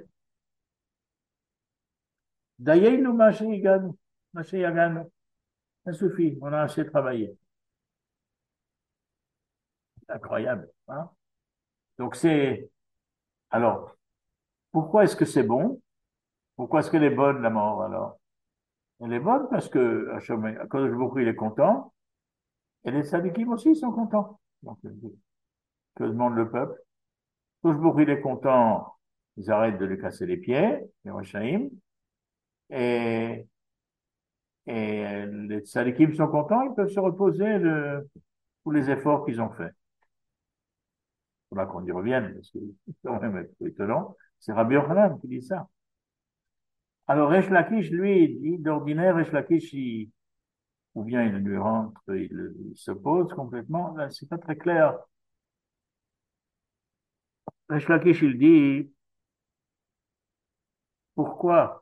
Dayenu Yaganu. Ça suffit, on a assez travaillé. C'est incroyable. Hein? Donc alors, pourquoi est-ce que c'est bon? Pourquoi est-ce qu'elle est bonne, la mort, alors? Elle est bonne parce que Akadosh Baruch Hu, il est content, et les tzadikim aussi sont contents. Donc, que demande le peuple? Akadosh Baruch Hu, il est content, ils arrêtent de lui casser les pieds, les Rechaïm, et, et les tzadikim sont contents, ils peuvent se reposer pour les efforts qu'ils ont faits. Il faudra qu'on y revienne, parce que c'est quand même étonnant. C'est Rabbi Yochanan qui dit ça. Alors, Resh Lakish, lui, il dit, d'ordinaire, Resh Lakish, ou bien il lui rentre, il s'oppose complètement. Là, c'est pas très clair. Resh Lakish, il dit, pourquoi?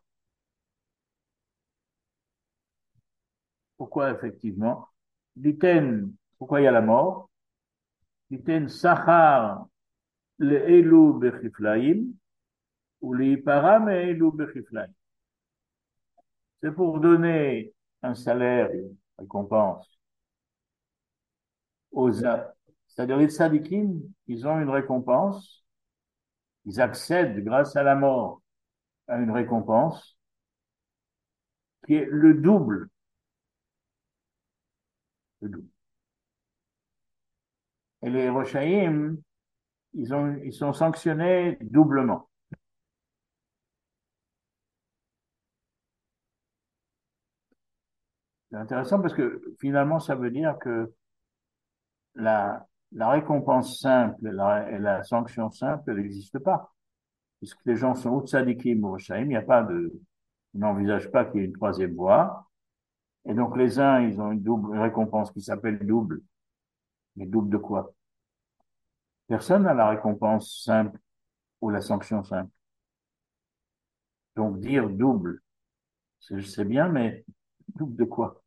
Pourquoi, effectivement? Diten, pourquoi il y a la mort? Diten, Sachar, le Elu Bechiflaim, ou le Iparam et Elu Bechiflaim. C'est pour donner un salaire, une récompense c'est-à-dire les tzadikim, ils ont une récompense, ils accèdent grâce à la mort à une récompense qui est le double. Le double. Et les Rochaïm, ils sont sanctionnés doublement. C'est intéressant parce que finalement, ça veut dire que la récompense simple et la sanction simple, elle n'existe pas. Puisque les gens sont ou tzadikim ou Rochaïm, il n'y a pas de, on n'envisage pas qu'il y ait une troisième voie. Et donc les uns, ils ont une double récompense qui s'appelle double. Mais double de quoi? Personne n'a la récompense simple ou la sanction simple. Donc dire double, c'est bien, mais double de quoi?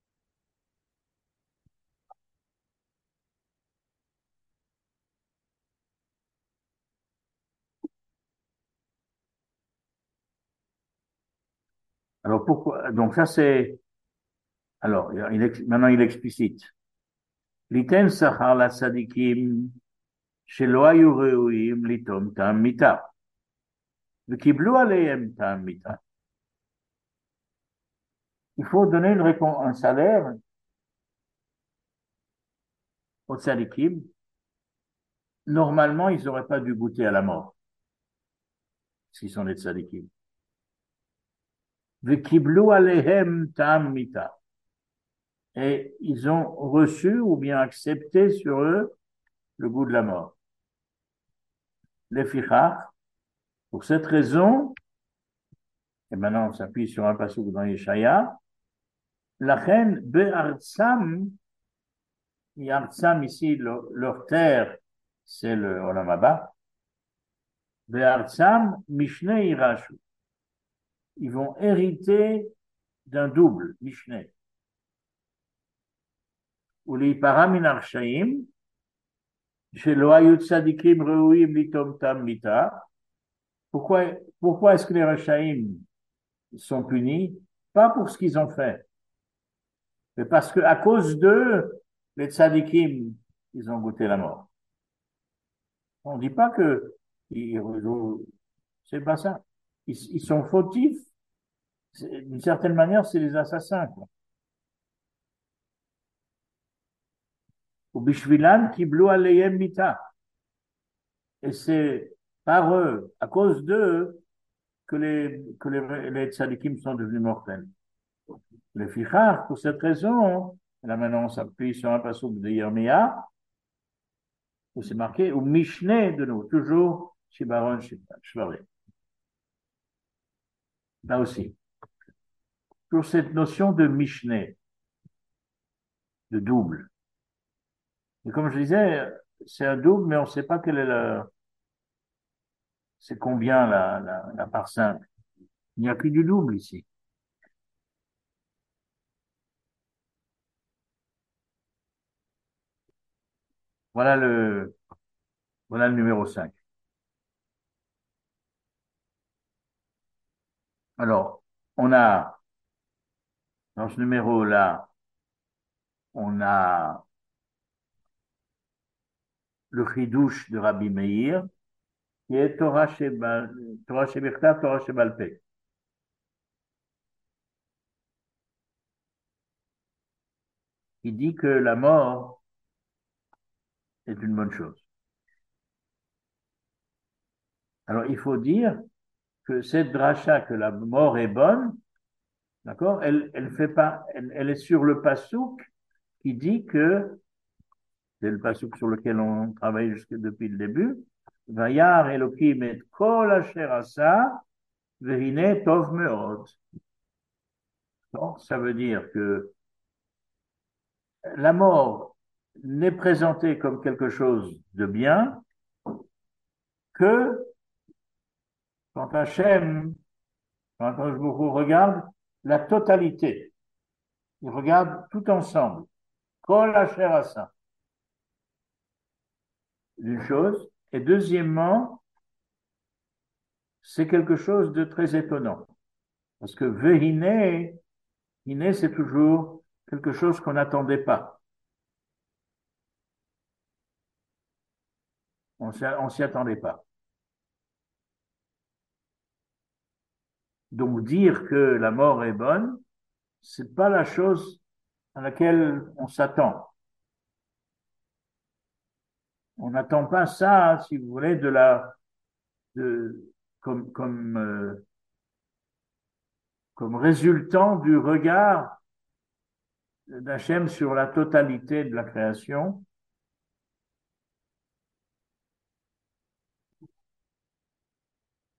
Alors pourquoi? Donc ça c'est. Alors maintenant il explicite. Liten sachar la sadikim shelo hayu re'uim litom ta'am mita v'kiblu aleihem ta'am mita. Il faut donner un salaire aux tzadikim. Normalement, ils n'auraient pas dû goûter à la mort, s'ils sont des tzadikim. V'kiblu aleihem ta'am mita. Et ils ont reçu ou bien accepté sur eux le goût de la mort. Les fichach, pour cette raison, et maintenant on s'appuie sur un passage dans Yeshaya, la reine Be'artsam, Yartsam ici, leur terre, c'est le Olam Haba, Be'artsam, Mishneh Irashu. Ils vont hériter d'un double, Mishneh. Ou les paramin arshaim, chez l'oayut sadikim reuim litom tam mita. Pourquoi est-ce que les Rachaim sont punis? Pas pour ce qu'ils ont fait, mais parce qu'à cause d'eux, les tzadikim, ils ont goûté la mort. On ne dit pas que c'est pas ça. Ils sont fautifs. D'une certaine manière, c'est les assassins, quoi. Ou bishvilan kiblu aleyhem mita. Et c'est par eux, à cause d'eux, que les tzadikim sont devenus mortels. Les fichar, pour cette raison, là maintenant on s'appuie sur un passage de Yirmiyah, où c'est marqué, ou Mishneh de nous, toujours Shibaron Shvaré. Là aussi, sur cette notion de Mishneh, de double. Et comme je disais, c'est un double, mais on ne sait pas quel est c'est combien la part simple. Il n'y a que du double ici. Voilà voilà le numéro 5. Alors, on a, dans ce numéro-là, on a le chidouche de Rabbi Meir, qui est Torah Shebirta, Torah Shebalpeh. Il dit que la mort est une bonne chose. Alors, il faut dire que cette dracha, que la mort est bonne, d'accord, elle fait pas, elle est sur le pasouk qui dit que, c'est le pasouk sur lequel on travaille jusque depuis le début, Vayar Elohim et kol asher asa, vehine tov meod. Donc, ça veut dire que la mort n'est présentée comme quelque chose de bien que quand Hachem, quand Akadosh Baruch Hu regarde la totalité. Il regarde tout ensemble. Kol asher asa. Une chose. Et deuxièmement, c'est quelque chose de très étonnant. Parce que vehine, hine, c'est toujours quelque chose qu'on n'attendait pas. On s'y attendait pas. Donc dire que la mort est bonne, c'est pas la chose à laquelle on s'attend. On n'attend pas ça, si vous voulez, de, comme résultant du regard d'Hachem sur la totalité de la création.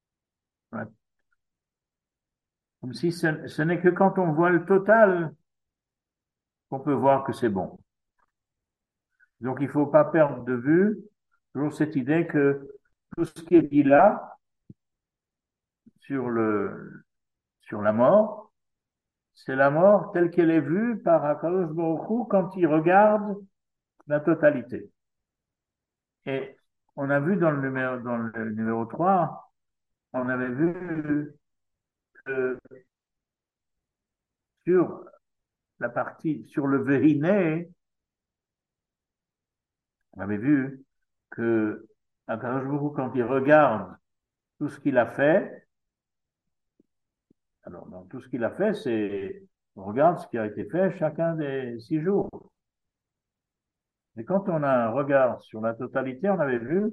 Comme si ce n'est que quand on voit le total qu'on peut voir que c'est bon. Donc, il ne faut pas perdre de vue toujours cette idée que tout ce qui est dit là sur sur la mort, c'est la mort telle qu'elle est vue par Akadosh Baruch Hu quand il regarde la totalité. Et on a vu dans le numéro 3, on avait vu que sur la partie, sur le Véhiné, on avait vu que Akadosh Baruch Hu, quand il regarde tout ce qu'il a fait, alors dans tout ce qu'il a fait, c'est, on regarde ce qui a été fait chacun des 6 jours. Mais quand on a un regard sur la totalité, on avait vu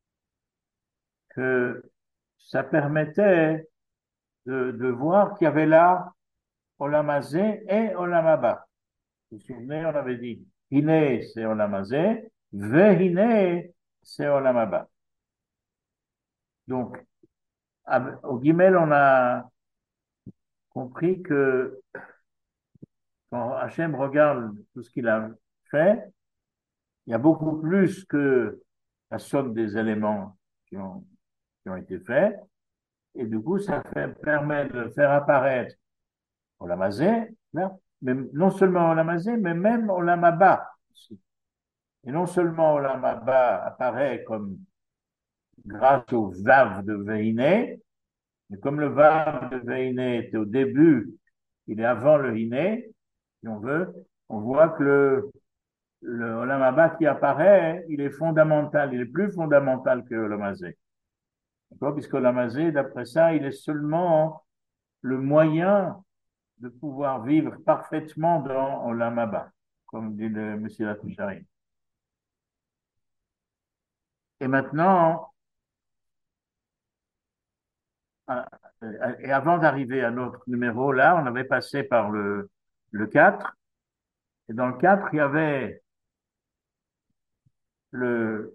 que ça permettait de voir qu'il y avait là Olam Hazé et Olam Haba. Vous vous souvenez, on avait dit Hiné, c'est Olam Hazé, Vehiné, c'est Olam Haba. Donc, au Guimel, on a compris que quand Hachem regarde tout ce qu'il a fait, il y a beaucoup plus que la somme des éléments qui ont été faits. Et du coup, permet de faire apparaître Olam Hazé, mais non seulement Olam Hazé, mais même Olam Haba aussi. Et non seulement Olam Haba apparaît comme grâce au Vav de Veiné, mais comme le Vav de Veiné était au début, il est avant le Hiné, si on veut, on voit que le Olam Haba qui apparaît, il est fondamental, il est plus fondamental que Olam Hazé. D'accord? Puisque Olam Hazé, d'après ça, il est seulement le moyen de pouvoir vivre parfaitement dans Olam Haba, comme dit le monsieur Latouchari. Et maintenant, et avant d'arriver à notre numéro, là, on avait passé par le 4, et dans le 4, il y avait le,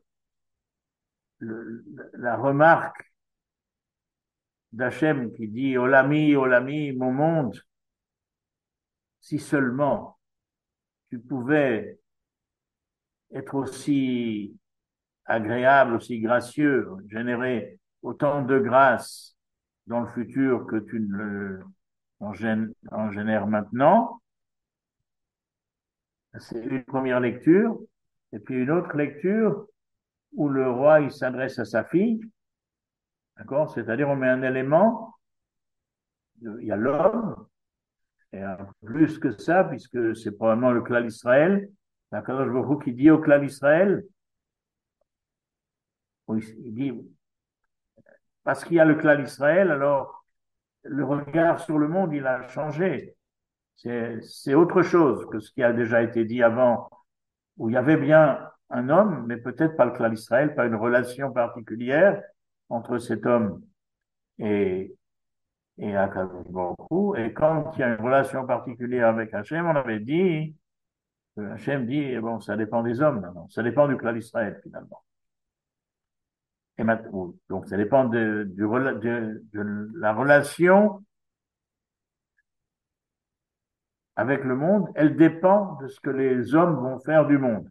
la remarque d'Hachem qui dit Olami, Olami, mon monde, si seulement tu pouvais être aussi agréable, aussi gracieux, générer autant de grâce dans le futur que tu ne en génères maintenant. C'est une première lecture. Et puis une autre lecture où le roi, il s'adresse à sa fille. D'accord? C'est-à-dire, on met un élément, il y a l'homme, et plus que ça, puisque c'est probablement le clan d'Israël. Kadosh Baruch Hu qui dit au clan d'Israël, il dit, parce qu'il y a le clan d'Israël, alors le regard sur le monde, il a changé. C'est autre chose que ce qui a déjà été dit avant, où il y avait bien un homme, mais peut-être pas le clan d'Israël, pas une relation particulière entre cet homme et, et Akadosh Baruch Hu. Et quand il y a une relation particulière avec Hachem, on avait dit, Hachem dit, bon, ça dépend des hommes, non, ça dépend du clan d'Israël finalement. Et maintenant, donc ça dépend de la relation avec le monde, elle dépend de ce que les hommes vont faire du monde.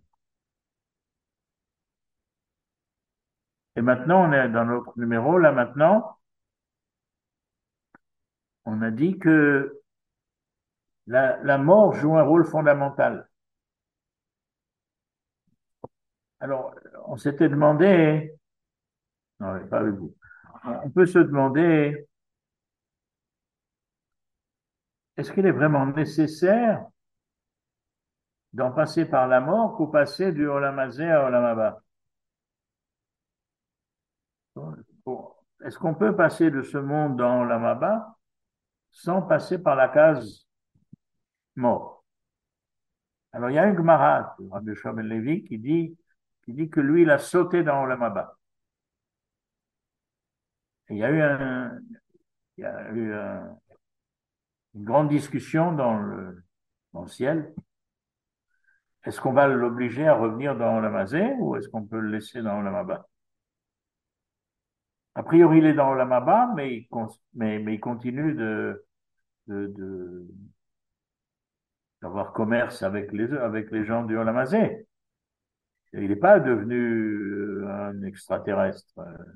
Et maintenant, on est dans notre numéro, là maintenant, on a dit que la mort joue un rôle fondamental. Alors, on s'était demandé, non, pas avec vous, on peut se demander, est-ce qu'il est vraiment nécessaire d'en passer par la mort qu'au passer du Olam Hazé à Olam Haba? Est-ce qu'on peut passer de ce monde dans Olam Haba sans passer par la case mort? Alors, il y a une Gemara, Rabbi Shlomo ben Levi, qui dit que lui, il a sauté dans Olam Haba. Et il y a eu une grande discussion dans le ciel. Est-ce qu'on va l'obliger à revenir dans Olam Hazé ou est-ce qu'on peut le laisser dans Olam Haba? A priori, il est dans Olam Haba, mais il continue de d'avoir commerce avec les gens du Olam Hazé. Il n'est pas devenu un extraterrestre,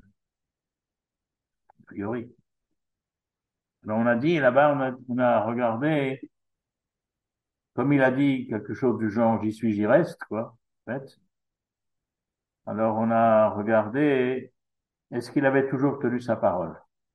a priori. Alors on a dit, là-bas, on a regardé, comme il a dit quelque chose du genre, j'y suis, j'y reste, quoi, en fait. Alors on a regardé, est-ce qu'il avait toujours tenu sa parole?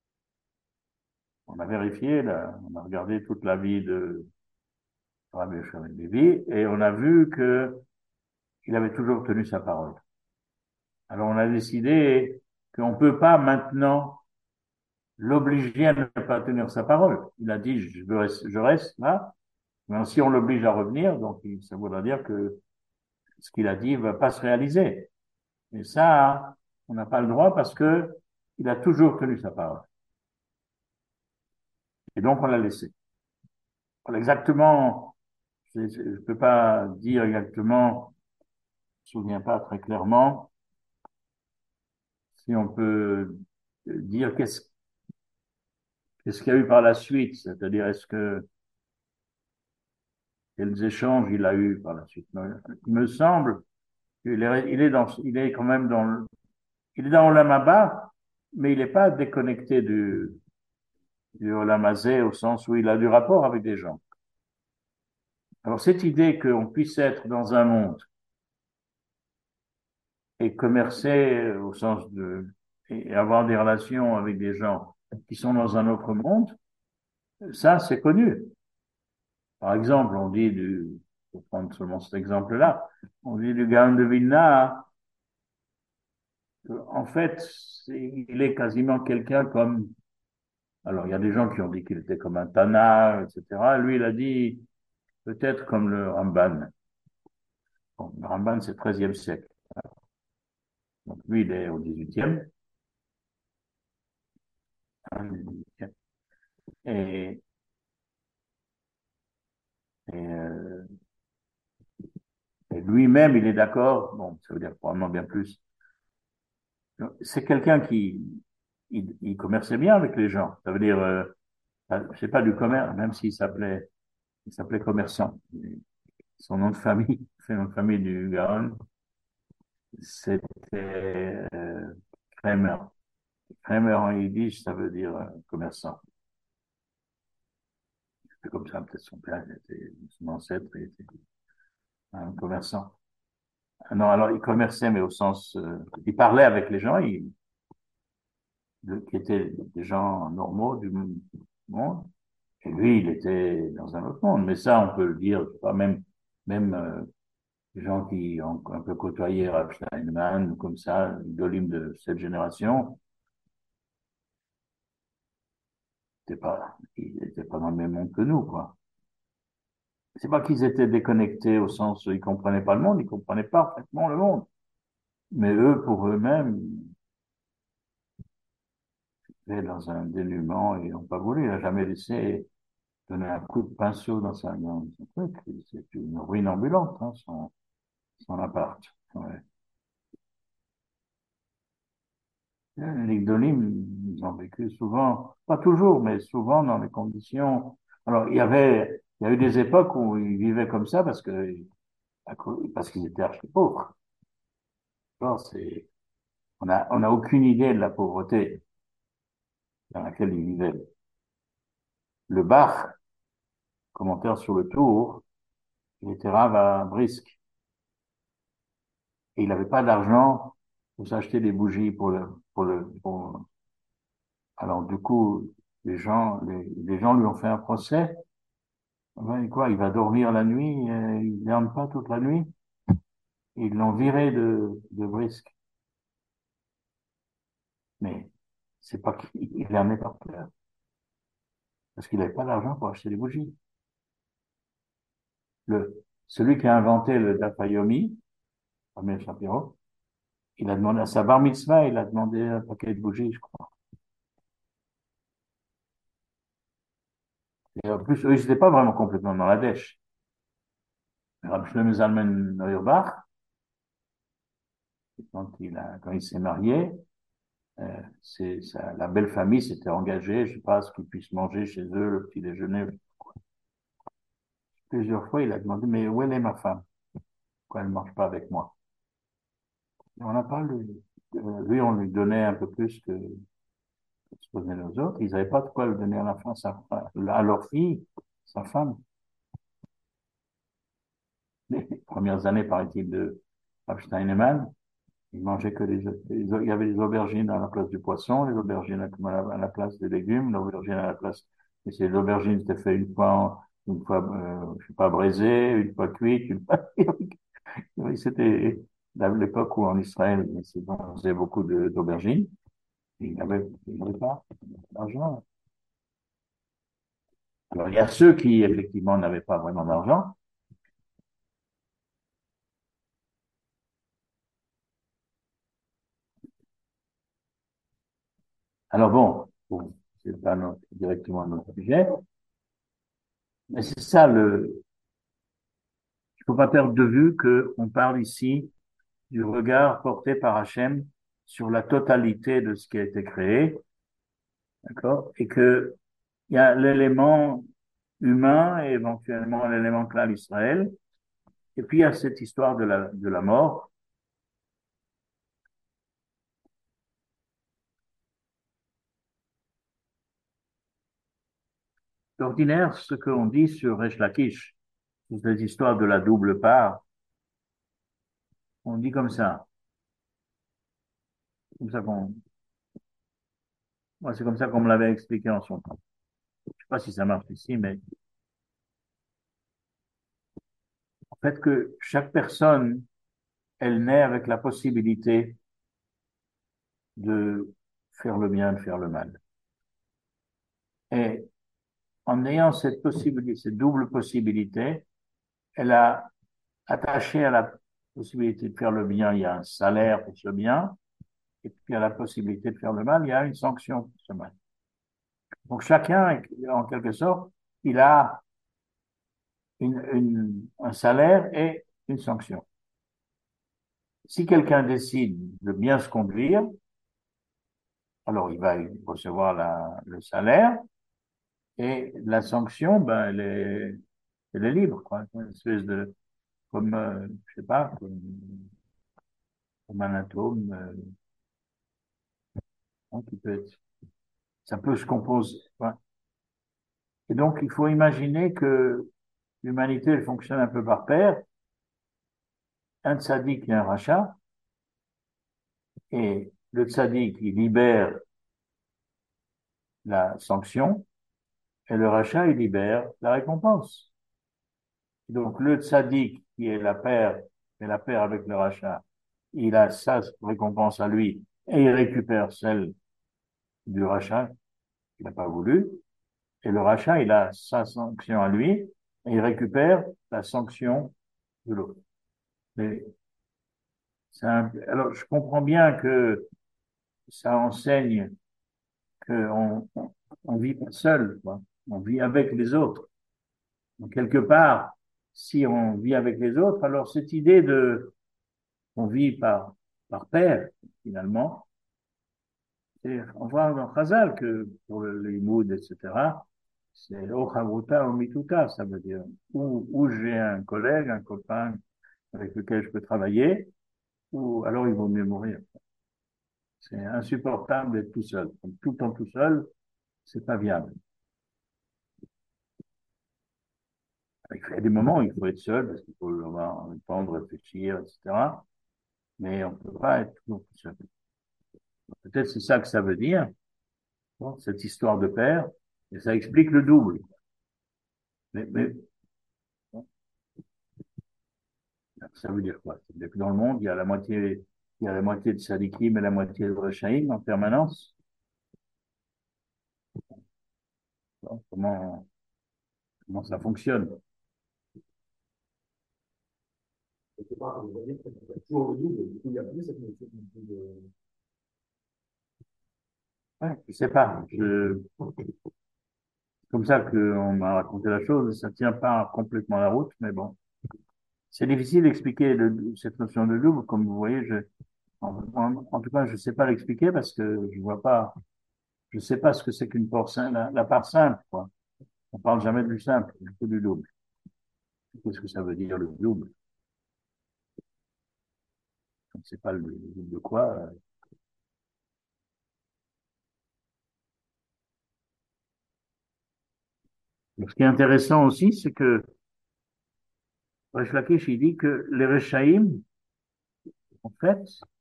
On a vérifié, là, on a regardé toute la vie de Rabbi Yochanan Levi, et on a vu que il avait toujours tenu sa parole. Alors on a décidé qu'on ne peut pas maintenant l'obliger à ne pas tenir sa parole. Il a dit, je reste là, mais si on l'oblige à revenir, donc ça voudra dire que ce qu'il a dit ne va pas se réaliser. Et ça, on n'a pas le droit parce que il a toujours tenu sa parole. Et donc on l'a laissé. Voilà, exactement, je ne peux pas dire exactement, je ne me souviens pas très clairement, si on peut dire qu'est-ce qu'il y a eu par la suite, c'est-à-dire quels échanges il a eu par la suite. Il me semble il est quand même il est dans Olam Haba, mais il n'est pas déconnecté du Olam Hazé au sens où il a du rapport avec des gens. Alors cette idée qu'on puisse être dans un monde et commercer au sens et avoir des relations avec des gens qui sont dans un autre monde, ça c'est connu. Par exemple, pour prendre seulement cet exemple-là, on dit du Gaon de Vilna, en fait, il est quasiment quelqu'un comme, alors il y a des gens qui ont dit qu'il était comme un Tana, etc. Lui, il a dit peut-être comme le Ramban. Bon, le Ramban, c'est 13e siècle. Donc lui, il est au 18e. Et, et, euh, et lui-même, il est d'accord, bon, ça veut dire probablement bien plus. C'est quelqu'un il commerçait bien avec les gens. Ça veut dire, c'est pas du commerce, même il s'appelait commerçant. Son nom de famille, c'est le nom de famille du Gaon, c'était Kramer. Kramer en yiddish, ça veut dire commerçant. C'est comme ça, peut-être son ancêtre était un commerçant. Non, alors il commerçait, mais au sens, il parlait avec les gens, qui étaient des gens normaux du monde, et lui, il était dans un autre monde. Mais ça, on peut le dire, je sais pas, même les gens qui ont un peu côtoyé Rav Steinman, comme ça, Golim de cette génération, ils n'étaient pas dans le même monde que nous, quoi. C'est pas qu'ils étaient déconnectés au sens où ils comprenaient pas le monde, ils comprenaient parfaitement le monde. Mais eux, pour eux-mêmes, ils étaient dans un dénuement et ils n'ont pas voulu. Il n'a jamais laissé donner un coup de pinceau dans son truc. C'est une ruine ambulante, hein, son appart. Ouais. Les Gdolim, ils ont vécu souvent, pas toujours, mais souvent dans des conditions. Alors, il y a eu des époques où ils vivaient comme ça parce qu'ils étaient archi pauvres. Alors, on a aucune idée de la pauvreté dans laquelle ils vivaient. Le Bach, commentaire sur le Tour, il était rave à Brisque. Et il n'avait pas d'argent pour s'acheter des bougies alors, du coup, les gens lui ont fait un procès. Ben, quoi, il va dormir la nuit, il dorme pas toute la nuit. Ils l'ont viré de Brisque. Mais c'est pas qu'il l'a mis par terre. Parce qu'il n'avait pas d'argent pour acheter des bougies. Celui qui a inventé le Dafayomi, Amir Shapiro, il a demandé à sa bar mitzvah, il a demandé un paquet de bougies, je crois. Et en plus, eux, ils n'étaient pas vraiment complètement dans la dèche. Rabbi Shlomo Zalman Auerbach, quand il s'est marié, la belle famille s'était engagée, je sais pas, à ce qu'ils puissent manger chez eux le petit déjeuner. plusieurs fois, il a demandé, mais où elle est ma femme? Pourquoi elle ne marche pas avec moi? Et on n'a pas lui, on lui donnait un peu plus que ce que donnaient les autres. Ils n'avaient pas de quoi le donner à la fin, à leur fille, sa femme. Les premières années, paraît-il, de Rav Steinemann, il mangeait que il y avait des aubergines à la place du poisson, les aubergines à la place des légumes, l'aubergine à la place, et ces aubergines c'était fait une fois, je sais pas, braisées, une fois cuites, une fois, oui, c'était l'époque où en Israël, on faisait beaucoup d'aubergines. Il n'avait pas d'argent. Alors, il y a ceux qui, effectivement, n'avaient pas vraiment d'argent. Alors bon, c'est pas directement notre sujet, mais c'est ça il faut pas perdre de vue que on parle ici du regard porté par Hachem sur la totalité de ce qui a été créé, d'accord? Et que il y a l'élément humain et éventuellement l'élément clan Israël. Et puis il y a cette histoire de la mort. D'ordinaire, ce qu'on dit sur Resh Lakish, sur cette histoire de la double part, on dit comme ça qu'on, moi c'est comme ça qu'on me l'avait expliqué en son temps. Je sais pas si ça marche ici, mais en fait que chaque personne, elle naît avec la possibilité de faire le bien, de faire le mal. Et en ayant cette possibilité, cette double possibilité, elle a attaché à la possibilité de faire le bien, il y a un salaire pour ce bien, et puis à la possibilité de faire le mal, il y a une sanction pour ce mal. Donc chacun, en quelque sorte, il a un salaire et une sanction. Si quelqu'un décide de bien se conduire, alors il va recevoir le salaire et la sanction, ben, elle est libre, quoi. Une espèce de, comme, je sais pas, comme un atome, hein, qui peut être, ça peut se composer. Ouais. Et donc, il faut imaginer que l'humanité, elle fonctionne un peu par paire, un tzaddik et un rachat, et le tzaddik, il libère la sanction, et le rachat, il libère la récompense. Donc, le tzaddik, qui est la paire avec le rachat, il a sa récompense à lui, et il récupère celle du rachat qu'il n'a pas voulu, et le rachat, il a sa sanction à lui, et il récupère la sanction de l'autre. Mais alors, je comprends bien que ça enseigne qu'on vit pas seul, quoi. On vit avec les autres. Donc, quelque part, si on vit avec les autres, alors cette idée on vit par pair, finalement, on voit dans Chazal que pour les moods, etc., c'est o chavruta o mituta, ça veut dire ou j'ai un collègue, un copain avec lequel je peux travailler, ou alors il vaut mieux mourir. C'est insupportable d'être tout seul. Donc, tout le temps tout seul, c'est pas viable. Il y a des moments où il faut être seul parce qu'il faut avoir un temps de réfléchir, etc. Mais on ne peut pas être toujours tout seul. Peut-être c'est ça que ça veut dire, bon, cette histoire de père, et ça explique le double. Mais ça veut dire quoi? Ça veut dire que dans le monde, il y a la moitié de sadikim et la moitié de rechaïm en permanence. Donc, comment ça fonctionne? Quelque part, vous voyez, il y a toujours le double, du coup, il y a plus cette notion de. Ouais, je sais pas. Comme ça qu'on m'a raconté la chose, ça tient pas complètement la route, mais bon. C'est difficile d'expliquer cette notion de double, comme vous voyez, en tout cas, je sais pas l'expliquer parce que je vois pas, je sais pas ce que c'est qu'une part simple, la part simple, quoi. On parle jamais du simple, que du double. qu'est-ce que ça veut dire le double? On ne sait pas le double de quoi. Ce qui est intéressant aussi, c'est que Resh Lakish, il dit que les Rechaïm, en fait,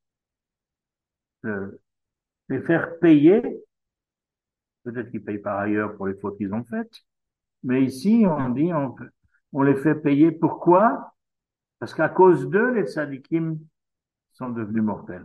euh, les faire payer, peut-être qu'ils payent par ailleurs pour les fautes qu'ils ont faites, mais ici, on dit, on les fait payer. Pourquoi? Parce qu'à cause d'eux, les tzadikim sont devenus mortels.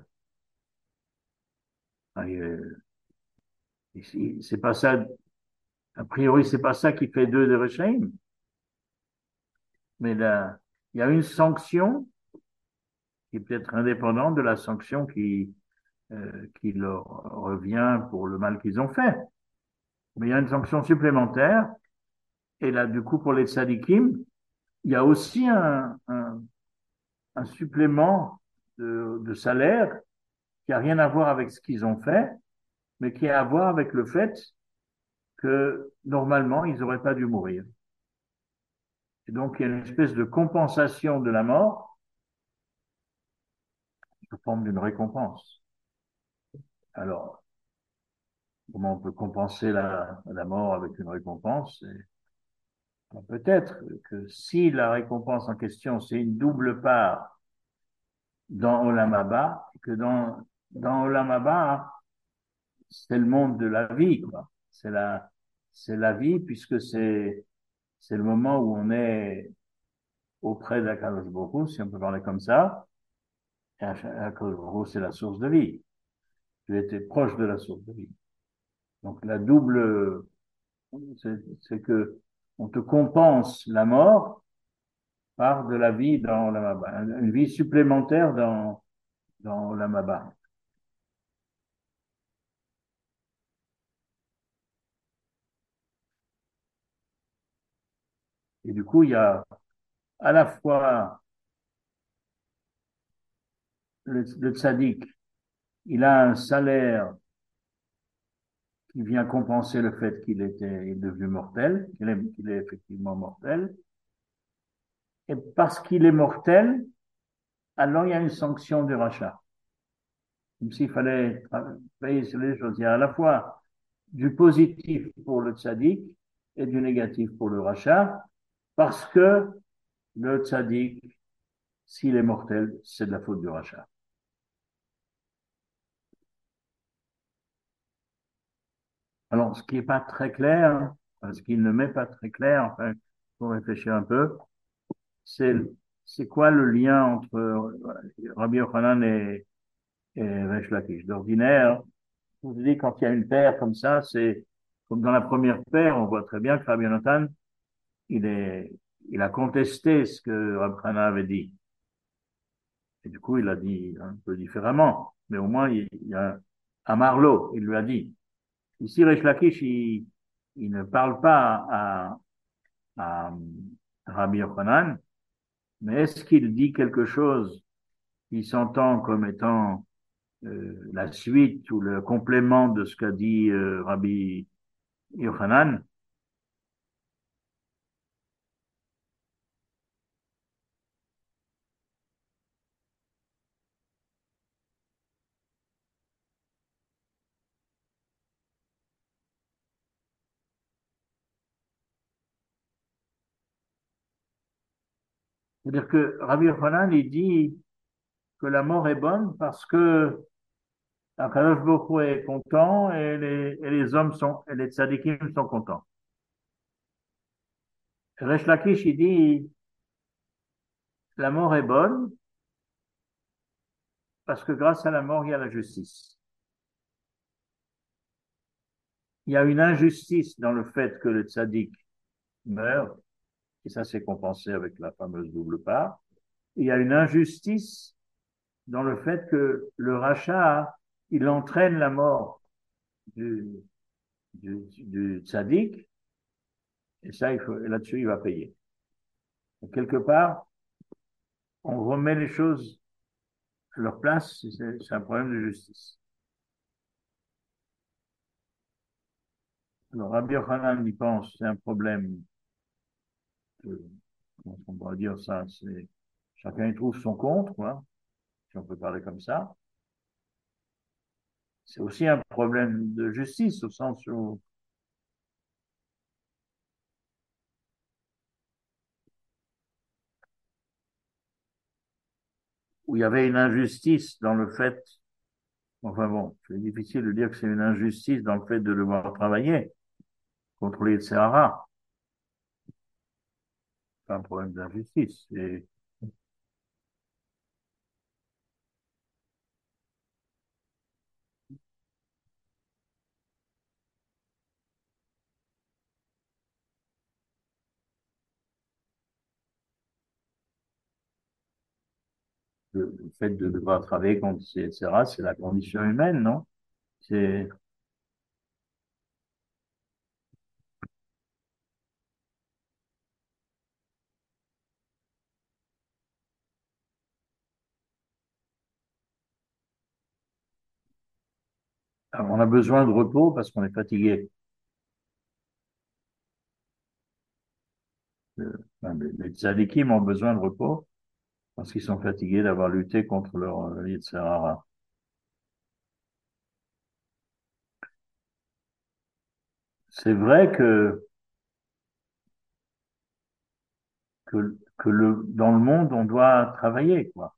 Et, ici, c'est pas ça, a priori, c'est pas ça qui fait d'eux des Rechaïm, mais là, il y a une sanction qui est peut-être indépendante de la sanction qui leur revient pour le mal qu'ils ont fait. Mais il y a une sanction supplémentaire. Et là, du coup, pour les tzadikim, il y a aussi un supplément de salaire qui a rien à voir avec ce qu'ils ont fait, mais qui a à voir avec le fait que normalement, ils n'auraient pas dû mourir. Et donc, il y a une espèce de compensation de la mort sous forme d'une récompense. Alors, comment on peut compenser la mort avec une récompense? Peut-être que si la récompense en question, c'est une double part dans Olam Haba, que dans Olam Haba, c'est le monde de la vie, quoi. C'est la vie puisque c'est le moment où on est auprès d'Akadosh Baruch Hu, si on peut parler comme ça. Et Akadosh Baruch Hu, c'est la source de vie. Tu étais proche de la source de vie. Donc la double, c'est que on te compense la mort par de la vie dans la Maba, une vie supplémentaire dans la Maba. Et du coup, il y a à la fois le tzaddik, il a un salaire qui vient compenser le fait qu'il est devenu mortel, qu'il est effectivement mortel. Et parce qu'il est mortel, alors il y a une sanction de rachat. Comme s'il fallait travailler sur les choses. Il y a à la fois du positif pour le tzaddik et du négatif pour le rachat, parce que le tzaddik, s'il est mortel, c'est de la faute du rachat. Alors, ce qui n'est pas très clair, ce qu'il ne met pas très clair, enfin, faut réfléchir un peu, c'est c'est quoi le lien entre Rabbi Yochanan et Resh Lakish. D'ordinaire, je vous dis, quand il y a une paire comme ça, c'est comme dans la première paire, on voit très bien que Rabbi Yochanan, il est, il a contesté ce que Rabbi Hana avait dit. Et du coup, il a dit un peu différemment. Mais au moins, il y a un Marlowe, il lui a dit. Ici, Resh Lakish, il ne parle pas à Rabbi Yochanan, mais est-ce qu'il dit quelque chose qui s'entend comme étant la suite ou le complément de ce qu'a dit Rabbi Yochanan? C'est-à-dire que Rabbi Yochanan, il dit que la mort est bonne parce que Akadosh Baruch Hu est content et les hommes sont, et les tzadikim sont contents. Resh Lakish, il dit la mort est bonne parce que grâce à la mort, il y a la justice. Il y a une injustice dans le fait que le tzaddik meurt, et ça c'est compensé avec la fameuse double part. Il y a une injustice dans le fait que le rachat, il entraîne la mort du, du tzaddik, et ça, là-dessus, il va payer. Donc, quelque part, on remet les choses à leur place, c'est un problème de justice. Alors, Rabbi Yochanan y pense, c'est un problème on pourrait dire ça, c'est chacun y trouve son compte, quoi, si on peut parler comme ça. C'est aussi un problème de justice, au sens où il y avait une injustice dans le fait, enfin bon, c'est difficile de dire que c'est une injustice dans le fait de devoir travailler, contrôler le Sahara. C'est pas un problème d'injustice. C'est le fait de devoir travailler contre le Sahara, c'est la condition humaine, non? C'est, alors, on a besoin de repos parce qu'on est fatigué. Enfin, les tzadikim ont besoin de repos parce qu'ils sont fatigués d'avoir lutté contre leur Sahara. C'est vrai dans le monde, on doit travailler, quoi.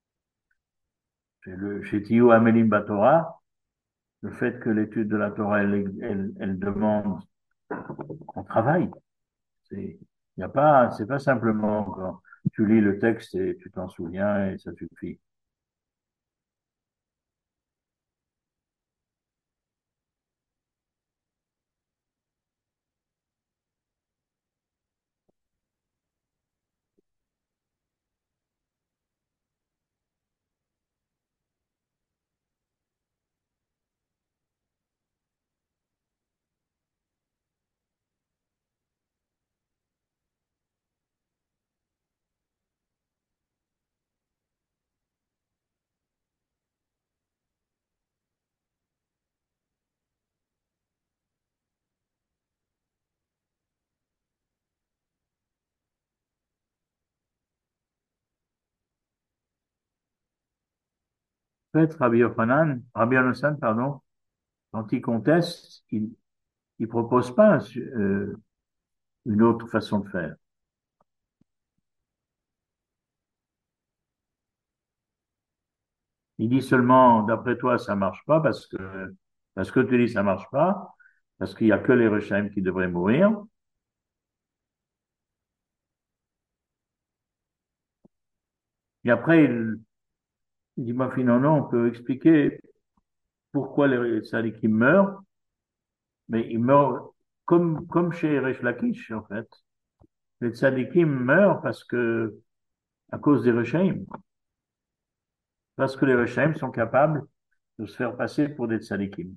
Chez Tio Amélim Batora, le fait que l'étude de la Torah, elle demande qu'on travaille. C'est pas simplement quand tu lis le texte et tu t'en souviens et ça suffit. En fait, Rabbi Yochanan, pardon, quand il conteste, il propose pas une autre façon de faire. Il dit seulement, d'après toi, ça marche pas parce que tu dis ça marche pas, parce qu'il y a que les Rechaim qui devraient mourir. Et après, il dit, ma fille, non, non, on peut expliquer pourquoi les tzadikim meurent, mais ils meurent comme chez Resh Lakish, en fait. Les tzadikim meurent à cause des Rechaim, parce que les Rechaim sont capables de se faire passer pour des tzadikim.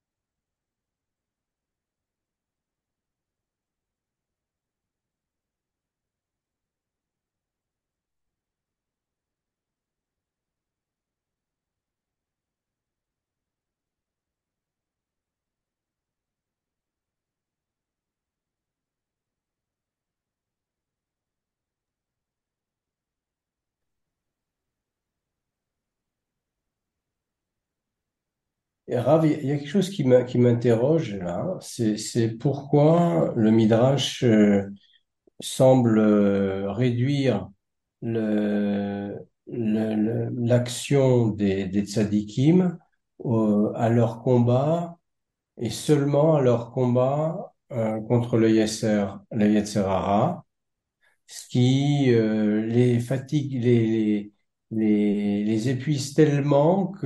Et Rav, il y a quelque chose qui m'interroge là, c'est pourquoi le Midrash semble réduire le, l'action des tzadikim à leur combat et seulement à leur combat contre le Yetzer Hara, ce qui les fatigue, les épuise tellement que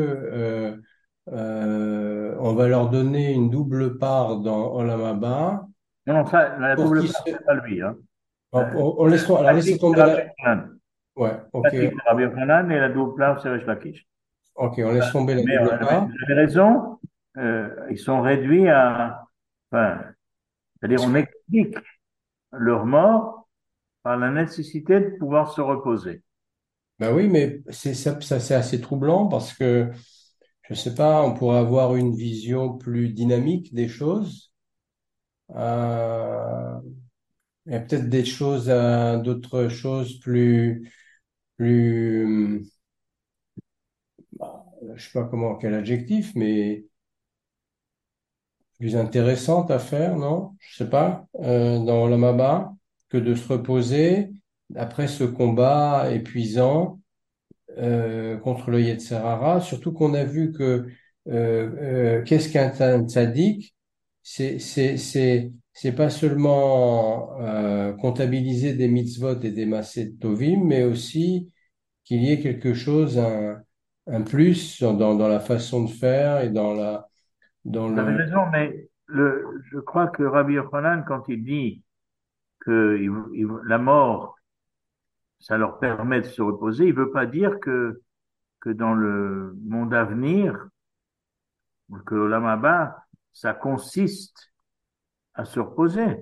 on va leur donner une double part dans Olam Haba Non, non, ça, la pour double qu'ils part, se... c'est pas lui, hein. On laisse, alors laissez Pratique, c'est tomber Rabbi la... Yochanan. Ouais, ok, Pratique, c'est Rabbi Yochanan et la double part, c'est Resh Lakish. ok, on laisse tomber la double part. Vous avez raison, ils sont réduits enfin, c'est-à-dire on explique leur mort par la nécessité de pouvoir se reposer. Ben oui, mais c'est assez troublant parce que, je sais pas, on pourrait avoir une vision plus dynamique des choses. Euh, Il y a peut-être d'autres choses plus, je sais pas quel adjectif, mais plus intéressantes à faire, non? Je sais pas, dans Olam Haba, que de se reposer après ce combat épuisant contre le Yetzer Hara, surtout qu'on a vu que qu'est-ce qu'un tzaddik? C'est pas seulement comptabiliser des mitzvot et des maaseh tovim, mais aussi qu'il y ait quelque chose, un plus dans la façon de faire et dans Vous avez le. raison, mais je crois que Rabbi Yochanan, quand il dit que la mort, ça leur permet de se reposer, il veut pas dire que dans le monde à venir, que l'Olam Haba, ça consiste à se reposer.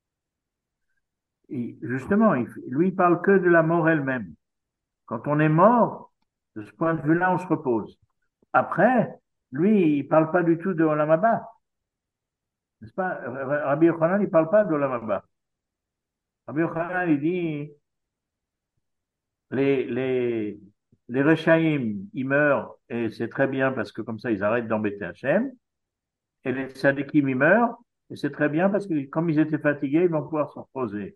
Justement, lui, il parle que de la mort elle-même. Quand on est mort, de ce point de vue-là, on se repose. Après, lui, il parle pas du tout de Olam Haba, n'est-ce pas? Rabbi Yochanan, il parle pas de Olam Haba. Rabbi Yochanan, il dit, les, les, les Rechaïm, ils meurent, et c'est très bien parce que comme ça, ils arrêtent d'embêter Hachem. Et les Sadikim, ils meurent, et c'est très bien parce que comme ils étaient fatigués, ils vont pouvoir se reposer.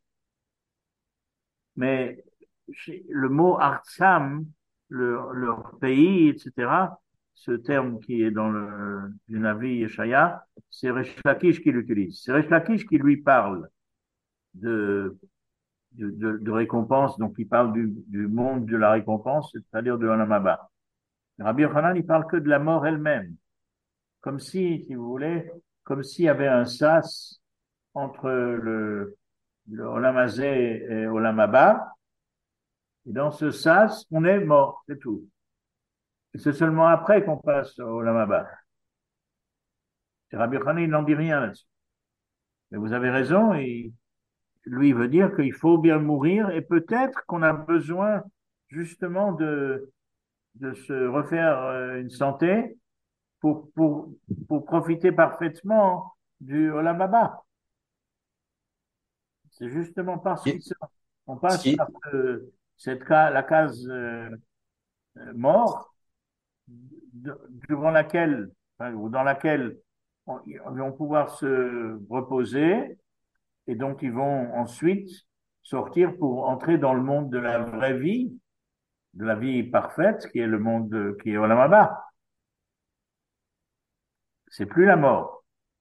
Mais le mot Artsam, leur pays, etc., ce terme qui est dans du Navi Yeshaya, c'est Resh Lakish qui l'utilise. C'est Resh Lakish qui lui parle de, de récompense, donc il parle du monde de la récompense, c'est-à-dire de Olam Haba. Rabbi Yochanan, il parle que de la mort elle-même, comme si vous voulez, comme s'il y avait un sas entre le Olam Hazé et Olam Haba, et dans ce sas, on est mort, c'est tout. Et c'est seulement après qu'on passe au Olam Haba. Et Rabbi Yochanan, il n'en dit rien là-dessus. Mais vous avez raison, lui, il veut dire qu'il faut bien mourir, et peut-être qu'on a besoin justement de se refaire une santé pour, pour, pour profiter parfaitement du Olam Haba. C'est justement parce qu'on Ce passe par qui, la case mort, durant laquelle, enfin, ou dans laquelle ils vont pouvoir se reposer, et donc ils vont ensuite sortir pour entrer dans le monde de la vraie vie, de la vie parfaite, qui est le monde qui est Olam Haba. C'est plus la mort.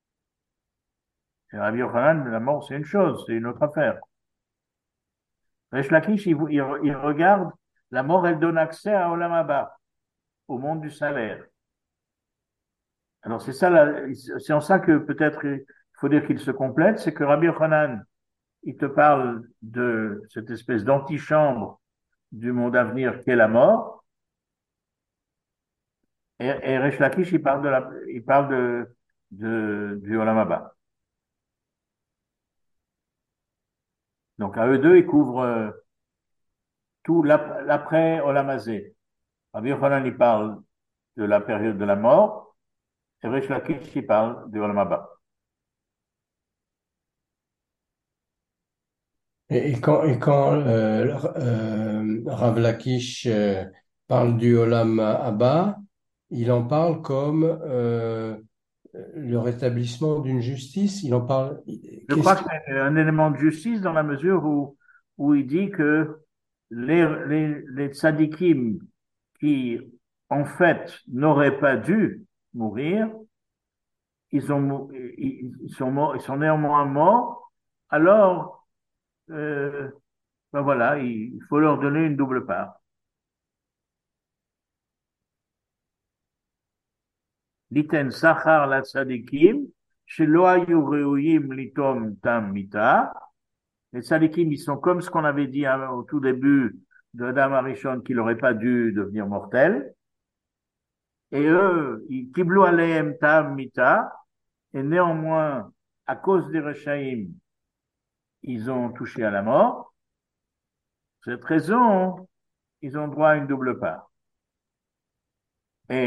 Et Rabbi Yochanan, la mort, c'est une chose, c'est une autre affaire. Resh Lakish, il regarde, la mort, elle donne accès à Olam Haba, au monde du salaire. Alors c'est ça, c'est en ça que peut-être il faut dire qu'il se complète, c'est que Rabbi Yochanan, il te parle de cette espèce d'antichambre du monde à venir qu'est la mort, et Resh Lakish, il parle du Olam Haba. Donc à eux deux, ils couvrent tout l'après Olam Hazé. Rabbi Yochanan, il parle de la période de la mort, et Resh Lakish, il parle du Olam Haba. et quand Rav Lakish parle du Olam Haba, il en parle comme le rétablissement d'une justice. Il en parle. Je crois que c'est un élément de justice dans la mesure où il dit que les tzadikim qui, en fait, n'auraient pas dû mourir, ils sont néanmoins morts, alors, ben voilà, il faut leur donner une double part. Liten sachar la tzadikim, shelo hayu reuyim litom tam mita. Les tzadikim, ils sont comme ce qu'on avait dit au tout début de Adam Arishon, qu'il n'aurait pas dû devenir mortel. Et eux, ils kiblou aleim tam mita, et néanmoins, à cause des Rechaïm, ils ont touché à la mort. Pour cette raison, ils ont droit à une double part. Et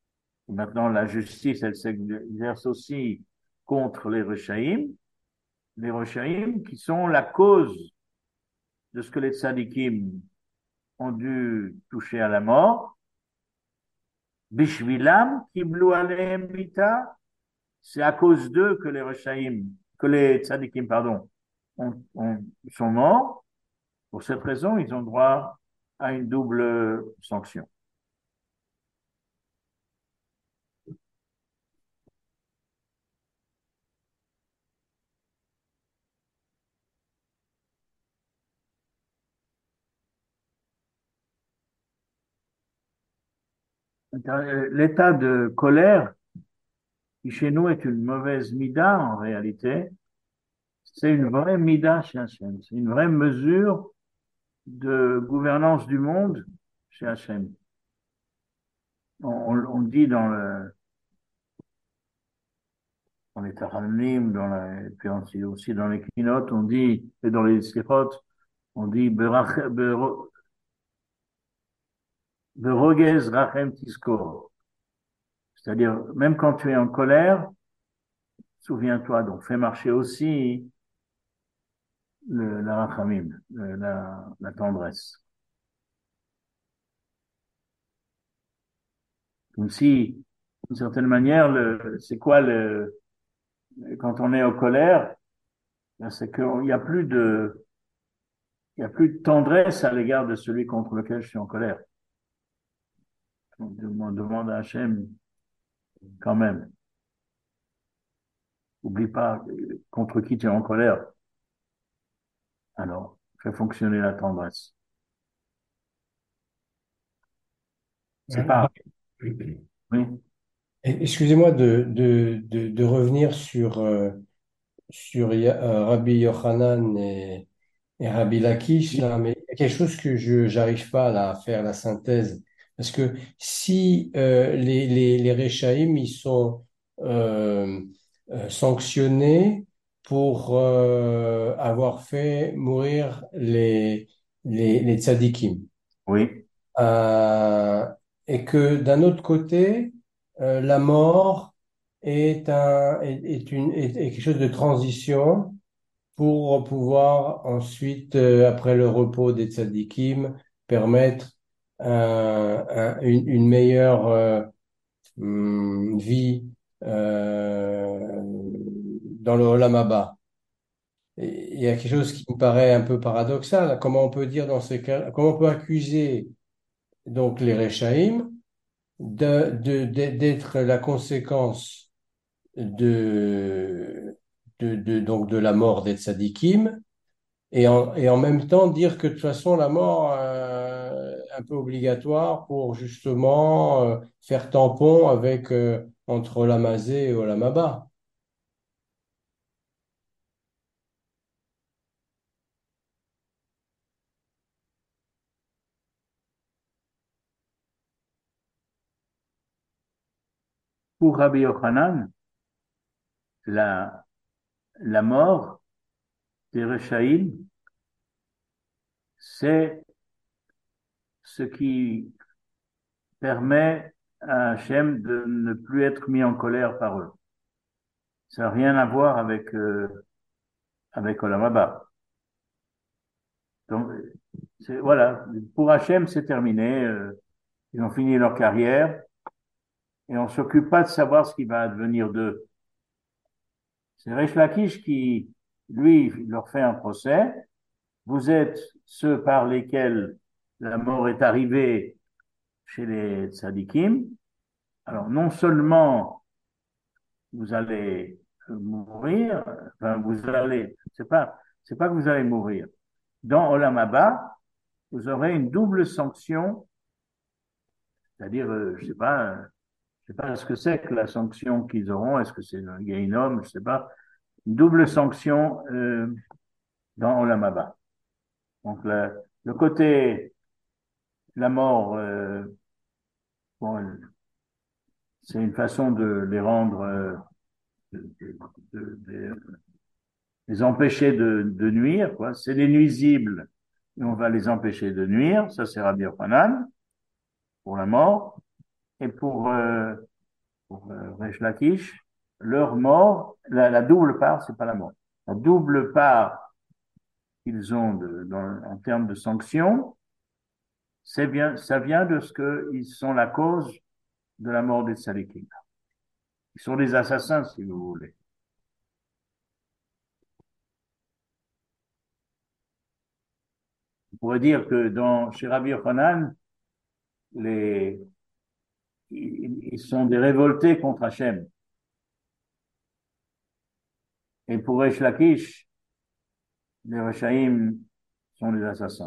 maintenant, la justice, elle s'exerce aussi contre les Rechaïm. les Roshaïm, qui sont la cause de ce que les tzadikim ont dû toucher à la mort. Bishvilam, Kiblu Alehem Mita, c'est à cause d'eux que les Roshaïm, que les tzadikim, pardon, sont morts. Pour cette raison, ils ont droit à une double sanction. L'état de colère, qui chez nous est une mauvaise mida en réalité, c'est une vraie mida chez Hachem. C'est une vraie mesure de gouvernance du monde chez Hachem. On dit dans les Taranim, et puis aussi dans les Kinot, on dit, et dans les Sirot, on dit Berogez Rachem Tiskor. C'est-à-dire, même quand tu es en colère, souviens-toi, donc fais marcher aussi la rachamim, la tendresse. Comme si, d'une certaine manière, c'est quoi quand on est en colère, ben, c'est qu'il n'y a plus il y a plus de tendresse à l'égard de celui contre lequel je suis en colère. On demande à Hachem, quand même, oublie pas contre qui tu es en colère. Alors, fais fonctionner la tendresse. C'est pas, oui, Excusez-moi de revenir sur Rabbi Yochanan et Rabbi Lakish, là, mais il y a quelque chose que je n'arrive pas là, à faire la synthèse. Parce que si les Réchaïm, ils sont euh, sanctionnés pour avoir fait mourir les tzadikim, oui, euh, et que d'un autre côté, la mort est quelque chose de transition pour pouvoir ensuite, après le repos des tzadikim, permettre une meilleure vie dans le Olam Haba. Et il y a quelque chose qui me paraît un peu paradoxal. Comment on peut dire dans ces cas, comment on peut accuser donc les Réchaïm d'être la conséquence donc de la mort des tzadikim et en même temps dire que de toute façon la mort est un peu obligatoire pour justement faire tampon avec entre Olam Hazé et Olam Haba. pour Rabbi Yochanan, la, la mort des Rechaïm, c'est ce qui permet à Hachem de ne plus être mis en colère par eux. Ça n'a rien à voir avec Olam Haba. Donc, voilà, pour Hachem, c'est terminé. Ils ont fini leur carrière et on s'occupe pas de savoir ce qui va advenir d'eux. C'est Resh Lakish qui, lui, leur fait un procès. Vous êtes ceux par lesquels la mort est arrivée chez les tzadikim. Alors, non seulement vous allez mourir, enfin, c'est pas que vous allez mourir. Dans Olam Haba, vous aurez une double sanction, c'est-à-dire, je sais pas ce que c'est que la sanction qu'ils auront, est-ce que c'est un Gehinnom, je sais pas, une double sanction dans Olam Haba. Donc, le côté, la mort, bon, c'est une façon de les rendre, de, de, de, les empêcher de nuire, quoi. C'est des nuisibles, et on va les empêcher de nuire. Ça, c'est Rabbi Yochanan, pour la mort. Et pour Resh Lakish, leur mort, la double part, c'est pas la mort. la double part qu'ils ont en termes de sanctions, ça vient de ce qu'ils sont la cause de la mort des tzadikim. Ils sont des assassins, si vous voulez. On pourrait dire que chez Rabbi Yochanan, ils sont des révoltés contre Hachem. Et pour Resh Lakish, les Rechaïm sont des assassins.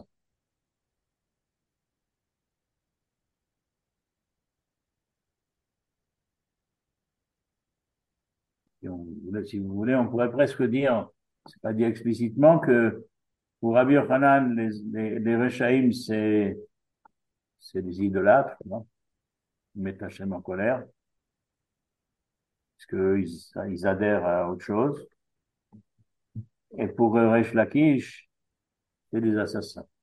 Si vous voulez, on pourrait presque dire, c'est pas dit explicitement, que pour Rabbi Yochanan, les Rechaïm, c'est des idolâtres, non? Ils mettent Hachem en colère, parce qu'ils adhèrent à autre chose. Et pour Resh Lakish, c'est des assassins.